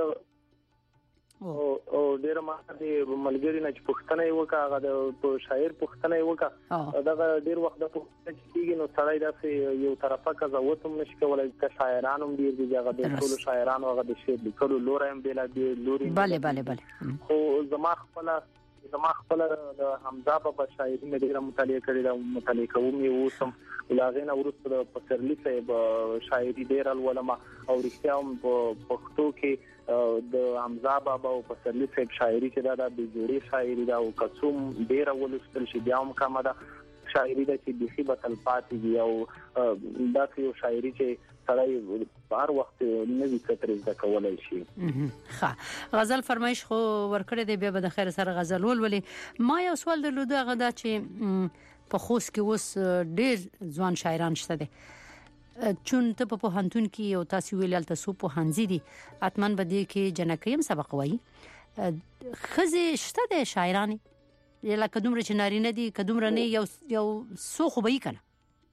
او ډیر ما د ملګری نه چې پښتنه وکا هغه د شاعر پښتنه وکا دا ډیر وخت د پښتنه کیږي نو سړی داسې یو طرفه قضاوت هم نشي کولای چې شاعرانو ډیر دي هغه د ټول شاعرانو هغه د شعر لیکلو لور هم بلا دی لوري bale خو زما خپل د حمزه په شاعري مې ډیره مطالعه کړې ده مطالعه کوم یو سم لاغینه ورسره د پسرلی صاحب شاعري ډیره ولما او رښتیا هم په پښتو کې د حمزه بابا او پسرلی صاحب شاعري چې دا د جوړي شاعري دا او قصوم ډیره ولستل شي بیا هم کومه ده شاعري د چې بيخي بتل پاتې دی او دا یو شاعري چې سړی هر وخت نوې کترې د کولای شي ښه غزل فرمایش خو ورکړې دی بیا به د خیر سره غزل ولولې ما یو سوال درلود هغه دا چې په خوست کې اوس ډېر ځوان شاعران شته دي چون ته په پوهنتون کې او تاسو ویل تاسو په هنځي دي اتمن بده کې جنکیم سبق وایي خزه شته د شاعرانی یلا کدومره چې نارینه دي کدومره نه یو سو خو به کنه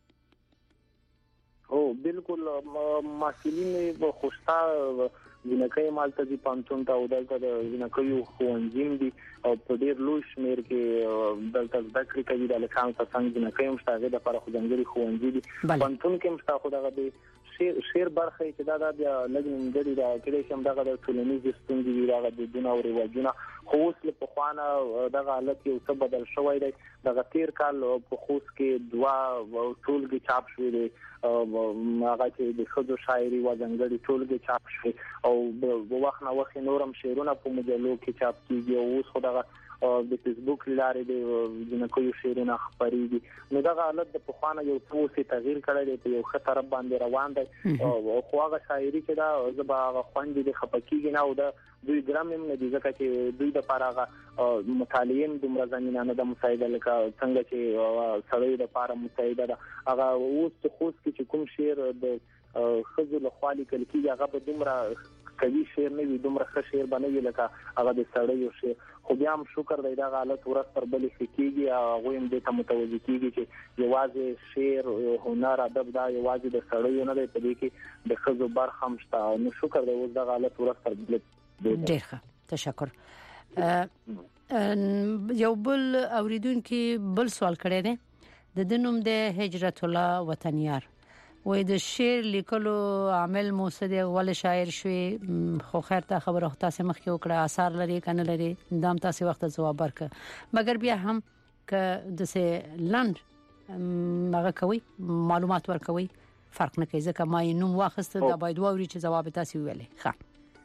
او بالکل ماسلین په خوستا جنکای مالته دي پانتون ته او دلته د جنکایو خوانځین دي او په ډیر لوی شمیر کې دلته ذکر کوي د لکان څنګه جنکایم شته د لپاره خو ځنګړي خوانځي دي پانتون کې مشتا خو دغه دي شیر برخه چې دا د لګنې غړي دا کله چې دغه د ټولنیز ستونزې دی دغه د دنیا او رواجونه خو اوس په خوانه دغه حالت یو څه بدل شوی دی دغه تیر کال په خوست کې دوا ټولګي چاپ شوې دي هغه چې د خود شاعري و ځنګړي ټولګي چاپ شوې او په وخت نو وخت نورم شعرونه په مجلو کې چاپ کیږي او اوس خو دغه د فیسبوک لارې د جنکو شعرونه خبرېږي نو دا حالت د پخوانه یو څه تغییر کړی دی په یو خطر باندې روان دی او خو هغه شاعري چې دا زبا خوندې د خپکیږي نه او د دوی ګرام نه دي ځکه چې دوی د پاره مطالعین دومره زمينانه د مسایده لکه څنګه چې سړی د پاره مسایده ده هغه اوس خو چې کوم شعر د خزل خالي کلکی هغه به دومره کوي شعر نه وي دومره ښه شعر باندې لکه هغه د سړی شعر خو بیا هم شکر دی دا حالت ورځ پر بلې کېږي هغه هم د متوجي کېږي چې یوازې شعر هنر ادب دا یوازې د سړی نه دی په دې کې د خزو برخه هم شته نو شکر دی اوس دا حالت ورځ پر بلې ډیر ښه تشکر یو بل اوریدونکو بل سوال کړی دی د دنوم د هجرت الله وطنیار وې د شعر لیکلو عامل موسد ول شاعر شوي خو خیر ته خبره تاسو مخ کې وکړه آثار لري کنه لري دام تاسو وخت جواب ورک مګر بیا هم ک د سه لند هغه کوي معلومات ورکوي فرق نه کوي ځکه ما یې نوم واخیسته دا باید ووري چې جواب تاسو ویلې ښه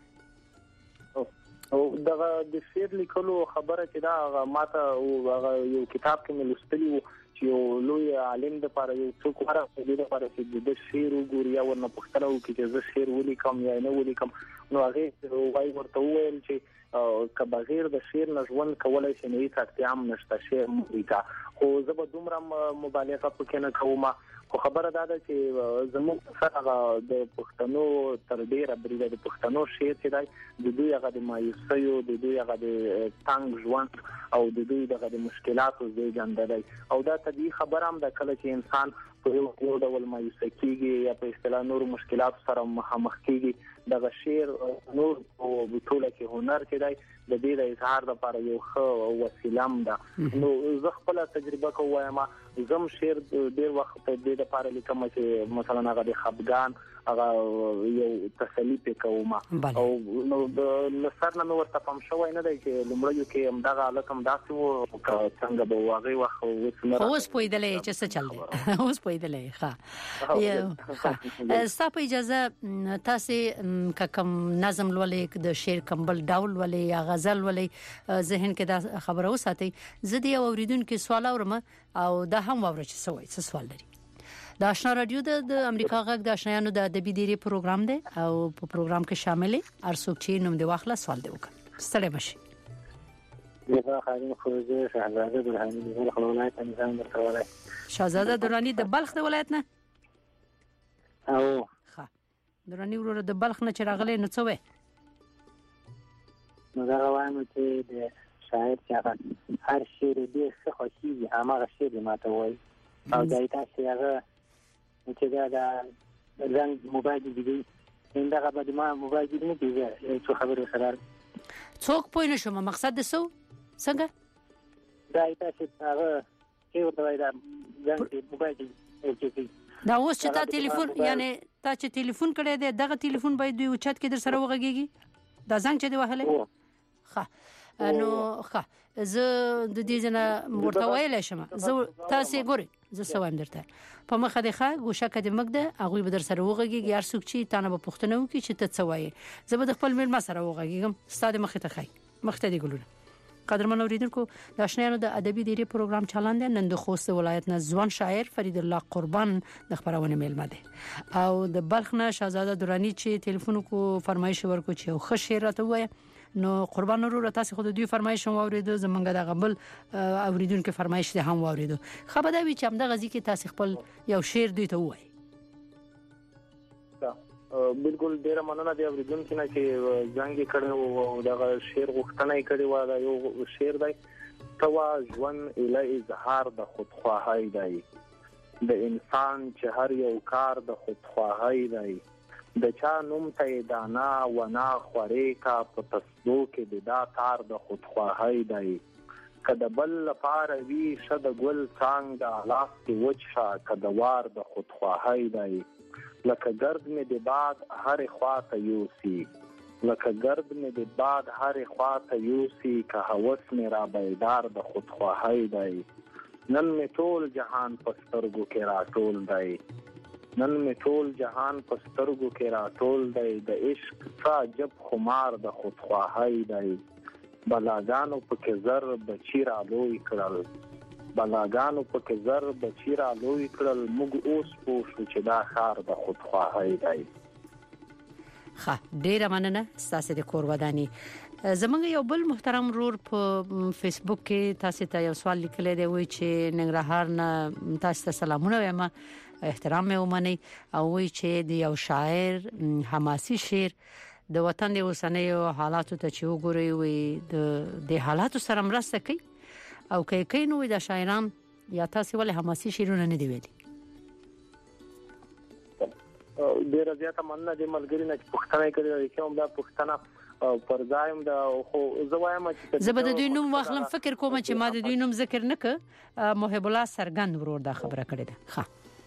او دغه د شعر لیکلو خبره چې دا ماته یو کتاب کې ملستلی چې یو لوی عالم د لپاره یو څوک ورته د لپاره چې د شعر وګوري او ورنه پوښتنه وکړي چې زه شعر ولیکم یا نه ولیکم نو هغه وايي ورته وویل چې که بغیر د شعر نه ژوند کولای شي نه هیڅ اړتیا هم نشته شعر ولیکا خو زه به دومره مبالغه پکې نه کوم خو خبره دا ده چې زموږ سره د پښتنو تر ډیره بریده د پښتنو شعر چې دی د دوی هغه د مایوسیو د دوی هغه د تنګ ژوند او د دوی دغه د مشکلاتو زیږنده دی او دا طبیعي خبره هم ده کله چې انسان په یو ډول مایوسه کیږي یا په اصطلاح نور مشکلات سره مخامخ کیږي دغه شعر نور او ټوله کې هنر چې دی د دې د اظهار لپاره یو ښه وسیله ده نو زه خپل تجربه کوم زم شعر ډیر وخت په دې لپاره لیکم چې مثلا هغه د خفګان هغه یو تسلی پکوم او نو لسر نه ورته پم شوی نه دی چې لمړیو کې هم دغه حالت هم داسې وو څنګه به واغې وخت اوس پویدلې چې څه چل دی اوس پویدلې ښه ستاسو په اجازه تاسو کوم نظم ولې د شعر کمبل ډول ولې یا غزل ولې ذهن کې دا خبره وساتئ زه دی اوریدونکو سوال اورم او دا هم وره چې څه سوال لري د آشنا رادیو د امریکا غږ د آشنایانو د ادبي ډیری پروګرام دی او په پروګرام کې شامل دي ارڅوک چې نوم دی واخله سوال دی وکړه ستړي مشي دغه خارین خروجه شهزاده درانی د بلخ ولایت نظام مرتولای شهزاده درانی د بلخ د ولایت نه او ښه درانی ورور د بلخ نه چرغلې نه څوې نو دا وایم چې د شاعر چې هر شعر دې څه خوشي هغه شعر ماته وایي او دایته چې هغه چې دا رنګ موبایل دی څنګه به ما موبایل دی نه کیږي څه خبره سره څوک پوه نه شوم مقصد د څه څنګه دایته چې هغه چې ورته دا رنګ موبایل دی دا اوس چې تا ټلیفون یعنی تا چې ټلیفون کړی دی دغه ټلیفون باید دوی اوچت کې در سره وغږیږي دا څنګه چې دی وهله ښه نو ښه زه د دې ځنه ورته ویل شم زه تاسو ګورئ زه سوام درته په مخه دی ښه ګوشه کې د مګده هغه به در سره وغږیږي هر څوک چې تانه په پښتنه وکي چې ته څه وایې زه به خپل مېل ما سره وغږیږم ستاسو مخه ته خای مخته دی ګلونه قدرمن اوریدونکو د آشنایانو د ادبي ډیری پروګرام چلاند نن د خوست ولایت نه ځوان شاعر فرید الله قربان د خبرونه میلمه دي او د بلخ نه شهزاده درانی چې ټلیفون کو فرمایش ورکو چې خو شعر راته وایي نو قربان ورور تاسو خو د دوی فرمایش واوریدو زمونږ د غبل اوریدونکو فرمایش ده هم واوریدو خبر دا وی چې هم د غزي کې تاسو خپل یو شعر دوی ته وایي بالکل ډیر مننه دی اوریدونکو نه چې ځانګي کړو او دا شعر غوښتنه یې کړې و دا یو شعر دی توا ژوند اله اظهار د خودخواهی دی د انسان چې هر یو کار د خودخواهی دی د چا نوم ته دانا ونا خوري کا په تصدو کې د دا تار د خودخواهی دی کله بل لپاره وی شد ګل څنګه د الاف کې وچا کله وار د خودخواهی دی لکه گرد می د باد هر خواته یوسی لکه گرد می د باد هر خواته یوسی که هوس می را بیدار د خودخواهی دی نن می ټول جهان پسترګو کې راټول دی نن می ټول جهان پسترګو کې راټول دی د عشق عجب خمار د خودخواهی دی بلاګانو پکې زر بچی را لوی کړل بلاګانو پکې زر بچی را لوی کړل موږ اوس پوښتنه چې دا خار د خودخواهی دی ښه ډیره مننه تاسو د کور ودانی زمونږ یو بل محترم رور په فیسبوک کې تاسو ته یو سوال لیکلی دی وای چې ننګرهار نه تاسو ته سلامونه وایم احترام مې ومني او وای چې د یو شاعر حماسي شعر د وطن د اوسنیو حالاتو ته چې وګوري وي د حالاتو سره مرسته کوي او کې نو د شاعران یا تاسو ولې حماسي شعرونه نه دی ویلي ډیر زیاته مننه د ملګری نه پښتنه کړی چې هم دا پښتنه پر ځایم دا خو زوایم چې زبد دوی نوم واخلم فکر کوم چې ما د دوی نوم ذکر نه ک محب الله سرګند ورور دا خبره کړې ده ښه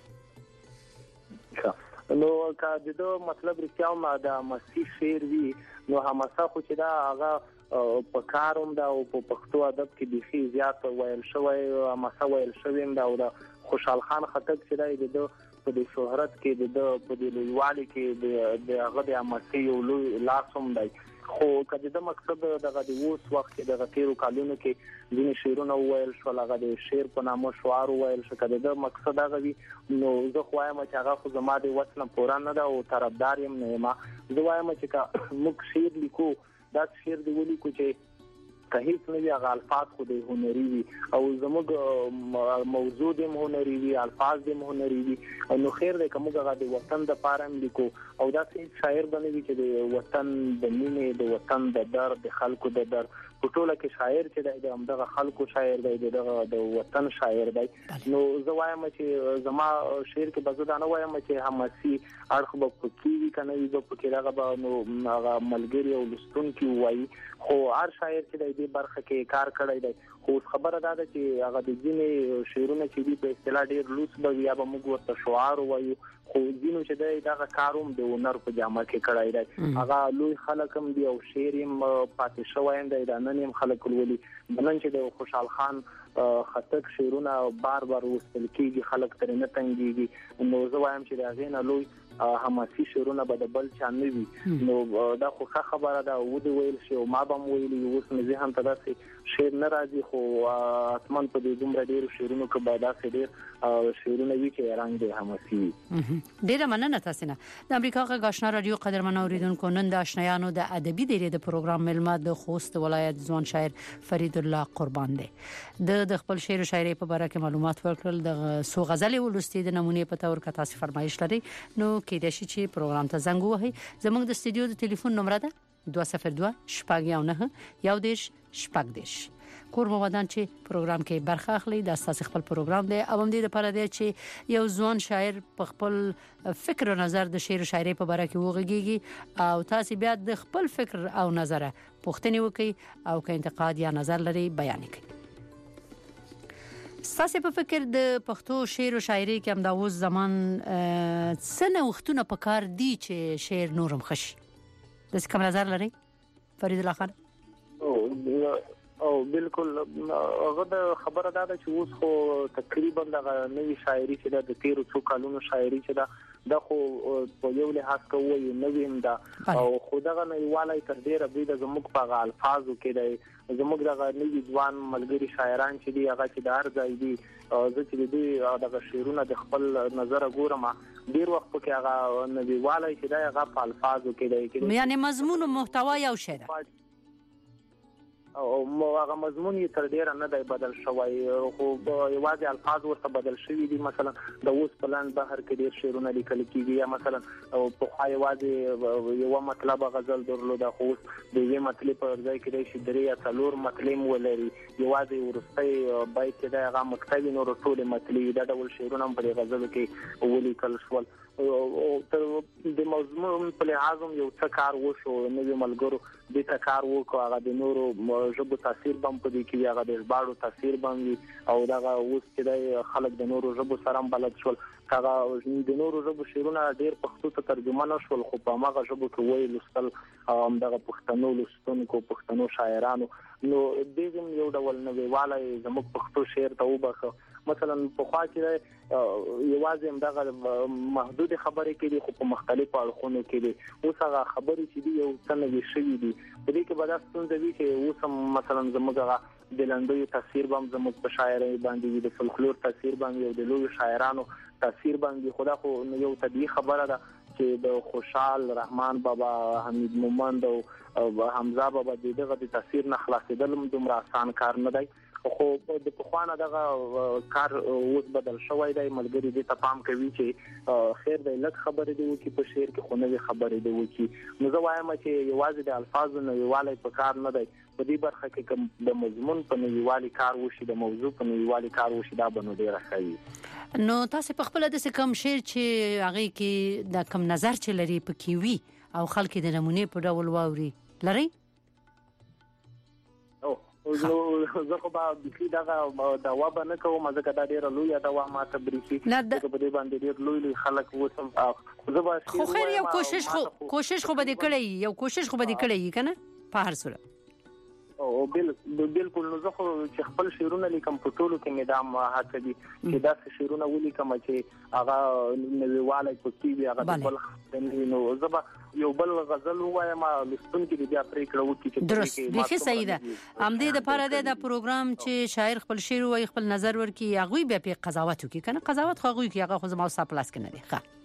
نو کا د مطلب رښتیا ما دا مسی شعر وی نو همسا خو چې دا هغه په کاروم دا او په پښتو ادب کې بيخي زیات ویل شوی همسا ویل شوی دا او خوشحال خان خټک چې دا د په دې شهرت کې د په دې لویوالي کې د هغه د امسي یو لوی لاسوم دی خو کله د مقصد دغه د اوس وخت کې د تیرو کالونو کې ځینې شعرونه وویل شو هغه د شعر په نامه شعار وویل شو کله د مقصد هغه وي نو زه خو وایم چې هغه خو زما د وطن پورا نه ده او طرفدار یم نه ما زه وایم چې موږ شعر لیکو دا شعر دی ولیکو چې که هیڅ نه وي هغه الفاظ خو د هنري وي او زموږ موضوع د هنري وي الفاظ د هنري وي نو خیر دی که موږ هغه د وطن د پاره لیکو او دا شاعر بنوي چې د وطن د مینې د وطن د درد د خلکو د درد په ټوله کې شاعر چې د همدغه خلکو شاعر دی د وطن شاعر دی نو زه وایم چې زما شعر کې بزو دا نه وایم چې همسي اړخ به پکې کنه وي په کې راغه نو هغه ملګری او لستون کې وایي خو هر شاعر چې د دې برخه کې کار کړی دی خو خبره ده چې هغه د ځینې شعرونه چې دی په اصطلاح ډیر لوس به یا به موږ ورته شعار وایو خو ځینو چې دا کاروم د هنر په جامه کې کړی دی هغه لوی خلک هم دی او شعر هم پاتې شوی دی دا نن هم خلک ولولي نن چې د خوشحال خان خطک شعرونه بار بار وستل کېږي خلک ترې نه تنګېږي نو زه وایم چې دا غینه لوی حماسي شعرونه به د بل چا نه وي نو دا خو ښه خبره ده و دې ویل شي او ما به هم ویلي اوس مې ذهن ته داسې شعر نه راځي خو حتما په دې دومره ډېرو شعرونو کې به داسې ډېر شعرونه وي چې رنګ د حماسي وي ډېره مننه تاسو نه د امریکا غږ آشنا رادیو قدرمن اوریدونکو نن د آشنایانو د ادبي ډیرې د پروګرام ملما د خوست ولایت ځوان شاعر فرید الله قربان دی د خپل شعر او شاعري په اړه کې معلومات ورکړل د سو غزل ولستي د نمونه په تور کې تاسو فرمایش لري نو کې د شي چې پروګرام ته زنګ وهي زموږ د استودیو د ټلیفون نمبر ده 202 شپږ یو دیش شپږ دیش کور ودان چې پروګرام کې برخه اخلي د اساس خپل پروګرام دی او هم دې لپاره دی چې یو ځوان شاعر په خپل فکر او نظر د شعر او شاعري په اړه کې وغږیږي او تاسو بیا د خپل فکر او نظر پوښتنه وکړي او که انتقاد یا نظر لري بیان کړئ تاسو په فکر د پښتو شعر او شاعري کې هم دا اوس زمان سنه وختونه په کار دي چې شعر نورم خشي د کوم نظر لري فرید الله خان او بالکل هغه د خبره ده چې اوس خو تقریبا د نوې شاعري چې د تیرو څو کالونو شاعري چې دا خو په یو لحاظ کوي نوې هم ده او خدغه نویوالای تر ډیره به د زموږ په الفاظو کې د زموږ د نوې ځوان ملګری شاعران چې دی هغه چې د هر ځای دی زه چې دی د شعرونو د خپل نظر ګورم ډیر وخت کې هغه نویوالای چې دی هغه په الفاظو کې دی یعنی مضمون او محتوا یو شی ده او هغه مضمون یې تر ډیره نه دی بدل شوی خو یوازې الفاظ ورته بدل شوي دي مثلا د اوس پلان بهر کې ډیر شعرونه لیکل کیږي یا مثلا په خای یوازې یو مطلب غزل درلوده خو د یوه مطلب پر ځای کې د شدري یا څلور مطلب ولري یوازې ورستۍ بیت د هغه مکتبي نور ټول مطلب د ډول شعرونه په غزل کې ولیکل شول او د موضوع په لحاظ یو څه کار وشو نوې ملګرو د تکار وکړو هغه د نورو ژبو تاثیر بم پدې کې هغه د ژباړو تاثیر باندې او دا اوس چې د خلک د نورو ژبو سره بلد شول هغه د نورو ژبو شعرونه ډېر پښتو ته ترجمه نشول خو په هغه ژبو کې وایي لوستل دغه پښتنو لوستونکو پښتنو شاعرانو نو دغه یو ډول نویواله زموږ پښتو شعر ته وبخه مثلا په خوا کې یوازې دغه محدود خبرې کې خو په مختلفو اړخونو کې دي اوس هغه خبرې چې دی یو څه نه شي دي په دې کې به دا ستونزه وي چې اوس مثلا زموږ د لنډیو تاثیر باندې زموږ په شاعري باندې د فولکلور تاثیر باندې او د لوی شاعرانو تاثیر باندې خدا خو یو طبيعي خبره ده چې د خوشحال رحمان بابا حمید مومند او حمزه بابا دغه د تاثیر نه خلاصېدل دومره آسان کار نه دی خو د پخوانه دغه کار اوس بدل شوی دی ملګری دې ته پام کوي چې خیر دی لږ خبرې دی وکي په شعر کې خو نوې خبرې دی وکي نو زه وایم چې یوازې د الفاظو نویوالی په کار نه دی په دې برخه کې د مضمون په نویوالي کار وشي د موضوع په نویوالي کار وشي دا به نو ډېره ښه وي نو تاسو په خپل د کوم شعر چې هغه کې د کوم نظر چې لري پکې وي او خلک د نمونه په ډول واوري لري نو زه خو به بيخي دغه دوا به نه کوم ځکه دا ډېره لویه دوا ماته بریښي چې په دې باندې ډېر لوی خلک وسم زه به خو خیر یو کوشش خو به دې کړی یو کوشش خو به دې کړی کنه په هر صورت او بالکل نو زه خو چې خپل شعرونه لیکم په ټولو کې مې دا هڅه دي چې داسې شعرونه ولیکم چې هغه نویوالی پکې وي هغه د بل نو زه به یو بل غزل ووایم لوستونکي دې بیا پرېکړه وکړي چې درست بیخي صحیح ده همدې دپاره دی دا پروګرام چې شاعر خپل شعر ووایي خپل نظر ورکړي هغوی بیا پرې قضاوت وکړي که نه قضاوت خو هغوی کوي هغه خو زما او ستا په لاس کې نه دی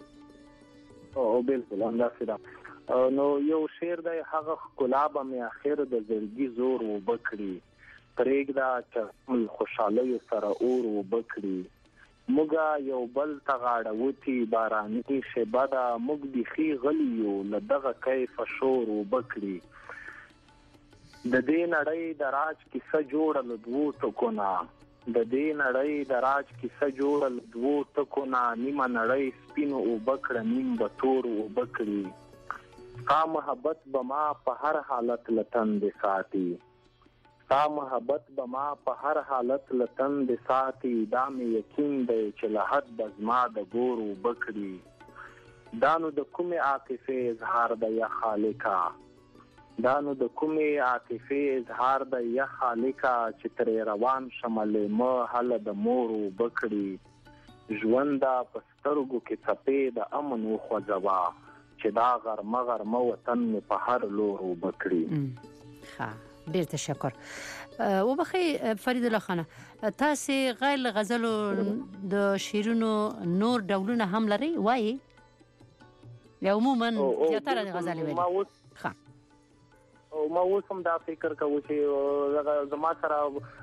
ښه او بالکل همداسې ده نو یو شعر دی هغه ښکلا به مې اخر د زړګي زور اوبه کړي پرېږده چې خوشحالیو سره اور اوبه کړي موږ یو بل ته غاړه وتي باراني شیبه ده موږ بیخي غلي یو له دغه کیفه شور اوبه کړي د دې نړۍ د راج کیسه جوړه له دوو ټکو نه د دې نړۍ د راج کیسه جوړه له دوو ټکو نه نیمه نړۍ سپینو اوبه کړه نیم به تور اوبه کړي ستا محبت به ما په هر حالت له تندې ساتي ستا محبت به ما په هر حالت له تندې ساتي دا مې یقین دی چې له حد به زما د ګور اوبه کړي دا نو د کومې عاطفې اظهار دی یا خالقه دا نو د کومې عاطفې اظهار دی یا خالقه چې ترې روان شمه لیمه هله د مور اوبه کړي ژونده په سترګو کې څپې د امن وخوځوه چې دا غرمه وطن مې په هر لور اوبه کړي ښه ډېر تشکر وبخښئ فرید الله خانه تاسې غیر له غزلو د شعرونو نور ډولونه هم لرئ وایي یا عموما زیاتره د غزلې ویلي ښه او ما اوس هم دا فکر کوم چې زما سره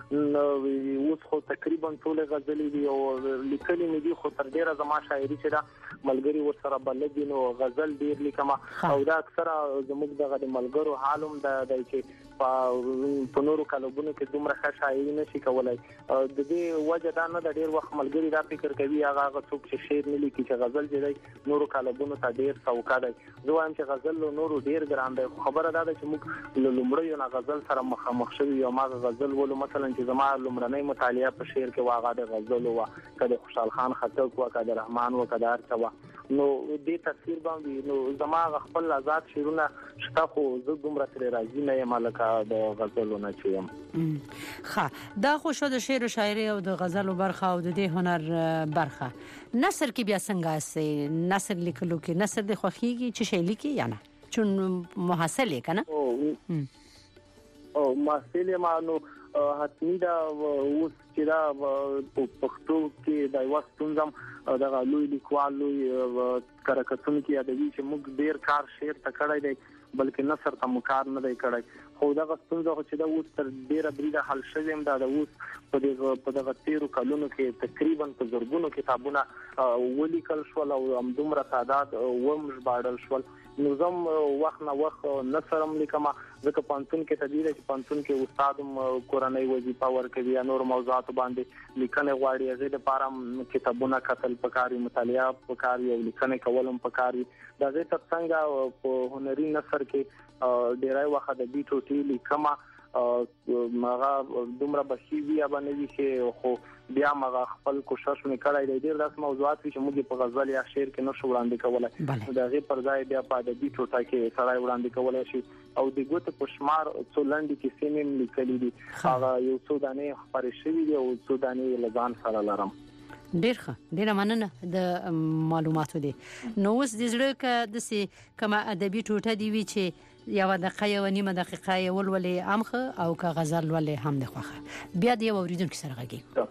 اوس خو تقریبا ټول غزلې دي او لیکلي مې دي خو تر ډیره زما شاعري چې دا ملګری ورسره بلد دي نو غزل ډیر لیکم او دا اکثره زموږ دغه ملګرو حالم د چې په نورو کلبونو کې دومره ښه شاعري نشي کولای د دې وجه دا نه د ډیر وخت ملګری دا فکر کوي هغه څوک چې شعر نه لیکي چې غزل دی نورو کلبونو ته ډیر سوکا دی زه وایم چې غزل نورو ډیر ګران دی خبره دا ده چې موږ لومړی نه غزل سره مخامخ شوي یو ما غزل ولو مثلا چې زما لومړنۍ مطالعه په شعر کې واغه د غزل او کده خوشحال خان خټک او کده رحمان او کده ارچوا نو دې تفسیر باندې نو زما خپل آزاد شعرونه شته خو زه دومره تر راځي نه یم لکه د غزلونه چې یم ښه دا خو شو د شعر او شاعري او د غزلو برخه او د دې هنر برخه نثر کې بیا څنګه سي نثر لیکلو کې نثر د خوخيږي چې شی لیکي یا نه چون محصل کنه او محصل ما نو حتمی دا اوس چې دا پښتو کې د وستونزم دا لوی لیکوال لوی کارکتون کې ادبي چې موږ ډیر کار شعر ته کړی دی بلکې نثر ته مکار نه دی کړی خو دا غوښتنه خو چې دا اوس تر ډیره بریده حل شوی دا اوس په دغه 13 کلونو کې تقریبا په زرګونو کتابونه ولیکل شول او همدومره تعداد ومژباړل شول نو زم وخت نه وخت نثرم لیکم ځکه پانتون کې تدبیر چې پانتون کې استادم کورنۍ وظیفه ورکوي یا نور موضوعات باندې لیکنه غواړي هغه د پاره کتابونه کتل پکاري مطالعه پکاري او لیکنه کولم پکاري دا زه ترڅنګ په هنري نثر کې ډیرای وخت د بیټو ټی لیکم مغه دومره بشي بیا باندې چې خو بیا مغه خپل کوشش وکړای دی ډیر داس موضوعات چې موږ په غزل یا شعر کې نشو وړاندې کولای دا غي پر ځای بیا په ادبي ټوټه کې سړی وړاندې کولای شي او د ګوت په شمار څولندې کې سیمم لیکلي دي هغه یو څو دانې خبرې شوې دي او څو دانې لزان سره لرم ډیر ښه ډیر مننه د معلوماتو دي نو اوس د زړه کې د سي کما ادبي ټوټه دی وی چې یو دقیقه یو نیمه دقیقه ولولې امخه او که غزل ولې هم د خوخه بیا دی اوریدونکو سره غږی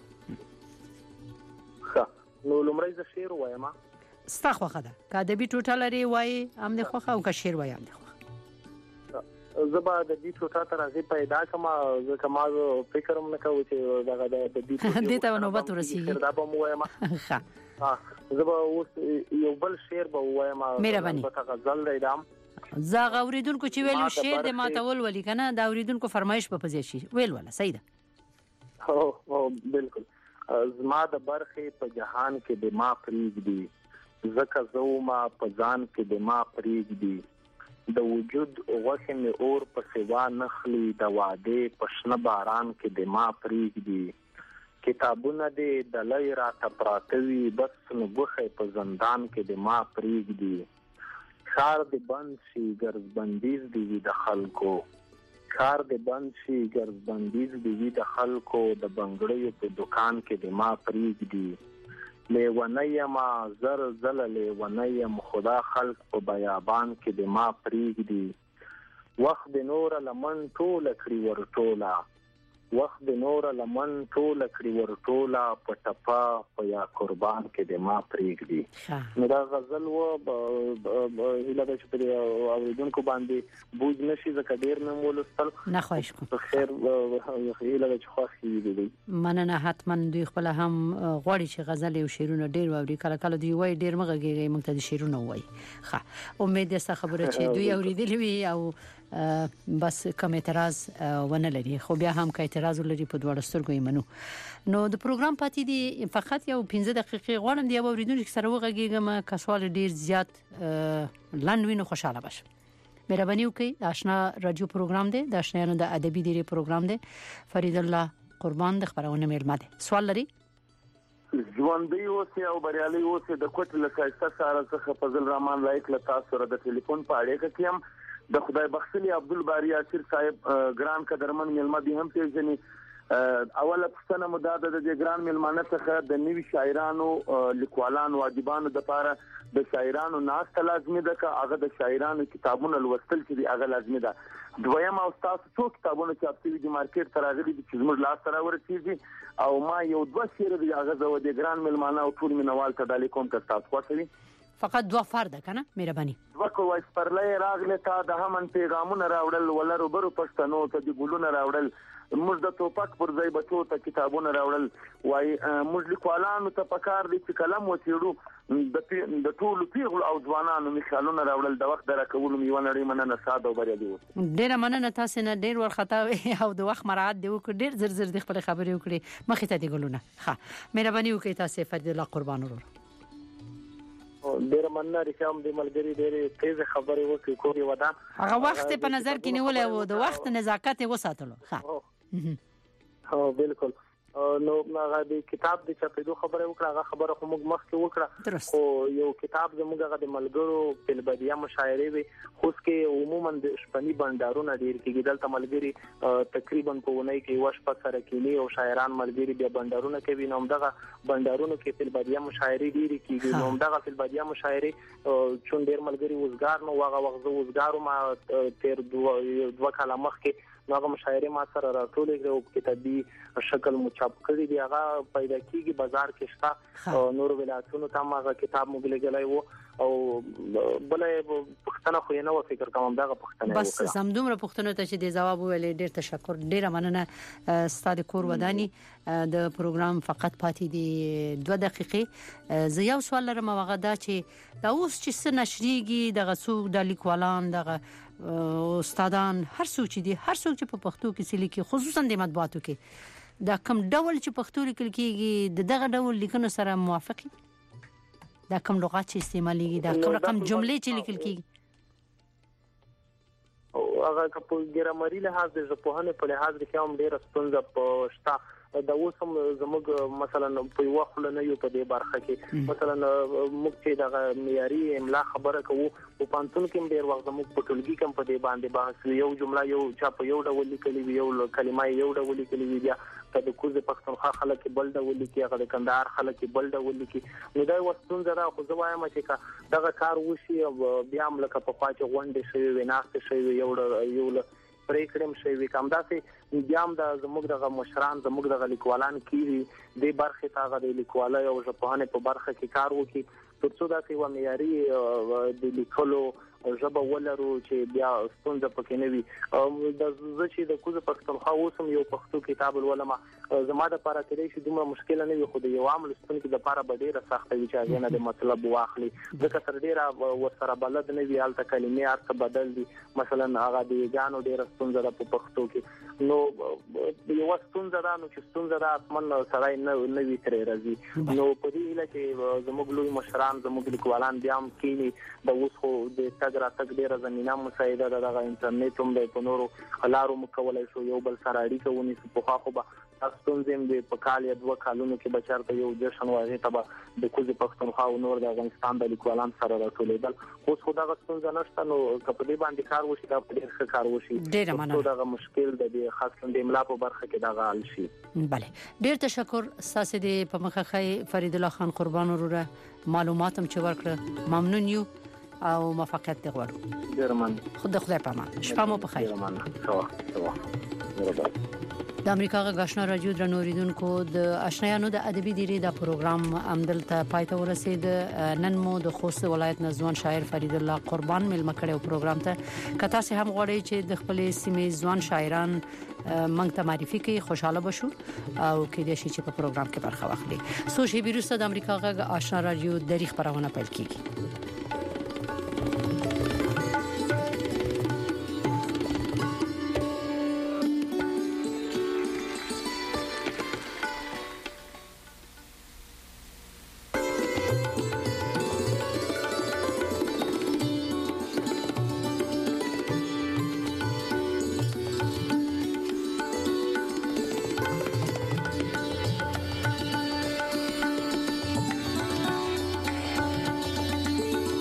نو لومړی ز شعر وایم ستا خوخه ده که ادبي ټوټه لري وای هم د خوخه او که شعر وای هم د خوخه زبا د دې ټوټه تر هغه پیدا کما ځکه ما فکر هم نه کوم چې دغه د دې ټوټه ته نوبت ورسیږي دا به مو وایم ښه زبا اوس یو بل شعر به وایم مهرباني په غزل دیدم زاغ اوریدونکو چې ویلو شعر د ماتول ولي کنه دا اوریدونکو فرمایش په پځې شي ویل ولا صحیح ده او بالکل زما د برخې په جهان کې د ما پریږدي زکه زوما په ځان کې د ما پریږدي د وجود غوښه می اور په سوا نخلی د واده پښنه باران کې د ما پریږدي کتابونه دې د لای را تپراتوي بس نو غوښه په زندان کې د ما پریږدي خار دې بند شي ګرځ بندیز دی د خلکو کار د بند شي ګرځبندیز دی د خلکو د بنګړیو په دکان کې د ما پریږدي لیونی ما زر زل لیونی خدا خلق په بیابان کې د ما پریږدي وخت د نور لمن ټول کړی ورټولا وخت د نور لمن ټول کړی ورټولا په ټپا په یا قربان کې د ما پریږدي نو دا غزل و هیله ده چې په اوریدونکو باندې بوج نشي ځکه ډیر نه مولستل نه خواهش کوم خیر هیله ده چې خوښي دي مننه حتما دوی خپل هم غواړي چې غزل او شعرونه ډیر ووري کله کله دوی وای ډیر مغږیږي موږ ته د شعرونه وای ښه امید ده خبره چې دوی اوریدلی وي او بس کوم اعتراض ونه لري خو بیا هم که اعتراض ولري په دوړ سترګو یې منو نو د پروګرام پاتې دي فقط یو 15 دقیقې غواړم دی اوریدونکو سره وغږیږم که سوال ډیر زیات لاندوینو خوشاله بش مهرباني وکړئ آشنا رادیو پروګرام دی د آشنایانو د ادبي دی پروګرام دی فرید الله قربان د خبرونه میلمه دی سوال لري ژوندۍ اوسه او بریالي اوسه د کوټ لکایسته سره څخه فضل الرحمن لایق له تاسو سره د ټلیفون په اړه کې هم د خدای بخښلي عبدالباری یاسر صاحب ګران قدرمن میلمه دي هم پیژني اوله پښتنه مداده د ګران میلمانه څخه د نوي شاعرانو لیکوالانو واجبانو د لپاره د شاعرانو ناست لازمي ده که هغه د شاعرانو کتابونه لوستل چې هغه لازمي ده دویم او تاسو څو کتابونه چې اپتیوي د مارکیټ تر راغلي دي چې زموږ لاس سره ورسیږي او ما یو دوه شعر د هغه زو د ګران میلمانه او ټول مینوال ته د لیکوم که تاسو خوښوي فقط دوه فرد کنه مهرباني وکه وای پرلې راغله تا د همن پیغامونه راوړل ولرو برو پښتنو ته د ګلونه راوړل موږ د توپک پر ځای بچو ته کتابونه راوړل وای موږ لیکوالانو ته پکار دي چې قلم وڅېړو د ټولو پیغلو او ځوانانو مثالونه راوړل د وخت درکول میونه لري مننه ساده او بریالي وو ډیر مننه تاسو نه ډیر ورختا او د وخت مراعات دی وکړ ډیر زر زر د خپل خبرې وکړي مخې ته دی ګلونه ښه مهرباني وکړئ تاسو فرید الله قربان ورور ډیر مننه ریشام د ملګری ډیر تیز خبرې وکړي کوی ودا هغه وخت په نظر کې نیولې او د وخت نزاکت وساتلو ها بالکل نو هغه د کتاب د چاپېدو خبره وکړه هغه خبره خو موږ مخکې وکړه خو یو کتاب زموږ هغه د ملګرو په بدیه مشاعره وي خو کې عموما د شپنی بندارونه ډیر کېږي دلته ملګری تقریبا په ونې کې وش په سره کې او شاعران ملګری بیا بندارونه کوي نو دغه بندارونه کې په بدیه مشاعره ډیر کېږي نو دغه په بدیه مشاعره چون ډیر ملګری وزګار نو هغه وخت وزګارو ما تیر دوه کاله مخکې هغه مشاعره ما سره راټولې او کتابي شکل مچاپ کړی دی هغه پیدا کیږي بازار کې شته نور ولایتونو ته هغه کتاب موږ لګلای وو او بلې پښتنه خو نه و فکر کوم دغه پښتنه بس سمدومره پښتنه ته چې د جواب ویلې ډیر تشکر ډیر مننه ستاسو کور ودانی د پروګرام فقط پاتې دي 2 دقیقې زه یو سوال لرم هغه دا چې دا اوس چې سنشريږي دغه څوک د لیکوالان دغه استادان هر څوک چې په پښتو کې لیکي خصوصا د مطبوعاتو کې دا کوم ډول چې پښتو لیکل کېږي دغه ډول لیکنو سره موافقي دا کوم لغات چې استعماليږي دا کوم جملې چې لیکل کېږي او هغه په ګرامري لحاظ د ژبپوهنې په لحاظ کې هم ډېر ستونزه پښتا دا اوسم زموږ مثلا په یو خل نه یو په دې برخه کې مثلا موږ چې دا معیاري املا خبره کوو په پانتون کې ډېر وخت زموږ په ټولګي کې په دې باندې بحث یو جمله یو چا په یو ډول لیکلي وي یو کلمه یو ډول لیکلي وي بیا د کوز پښتونخوا خلک بل ډول لیکي هغه د کندهار خلک بل ډول لیکي نو دا وستون زرا خو زه وایم چې دا کار وشي بیا هم لکه په خوا چې غونډې شوی ویناست شوی یو پریکړم شوی کوم داسې بیا هم د زموږ د مشران زموږ د لیکوالان کیږي د برخه تاغه د لیکوالۍ او ژبپوهنې په برخه کې کار وکړي ترڅو دا چې و معیاري د لیکلو ژبه ولرو چې بیا ستونزه پکې نه وي د چې د کوزه پښتونخوا اوسم یو پښتو کتاب ولما زما د لپاره کې چې دومره مشکل نه وي خو د یو عامل ستونزې د لپاره به ډیره سخت وي چې هغه نه د مطلب واخلي ځکه تر ډیره ورسره بلد نه وي الته کلمې ارته بدل دي مثلا هغه د ګانو ډیره ستونزه په پښتو کې نو یو ستونزه ده نو چې ستونزه ده اسمن سړی نه وي ترې راځي نو په دې اله چې زموږ لوی مشران زموږ لیکوالان بیا هم کینی د اوس خو د تګ ډیره زمينه مساعده ده د انټرنیټ هم د نورو لارو مکولای شو یو بل سره اړیکه ونیسو په خو به تاسو زم د په کال یا 2 کالونو کې بچارته یو جشن واغې تبا د کوزي پښتونخوا او نور د افغانستان د لیکوالان سره راټولېدل خو خدا غوښتل ځنهشته نو کپدې باندې کار وشي دا په ډېر ښه کار وشي دا مشکل د خاص د املا په برخه کې دا غال شي. بله ډېر تشکر ساسي د په مخه خي فرید الله خان قربان وروره معلوماتم چې ورکړه ممنون یو او موفقیت دی غواړو. ډېر مننه. خدای په امان. شپه مو په خیر. ډېر مننه. د امریکا غږ آشنا رادیو درنوریدونکو د آشنایانو د ادبي دیری د پروګرام عمدلته پایته ورسید. نن مو د خوست ولایت نزوان شاعر فرید الله قربان ملمه کړو پروګرام ته کته سه هم غواړي چې د خپل سیمې ځوان شاعران منګ ته معرفي کوي خوشاله بشو او کې د شي چې په پروګرام کې برخه واخلي. سوشي ویروس د امریکا غږ آشنا رادیو د خبرونه پیل کیږي.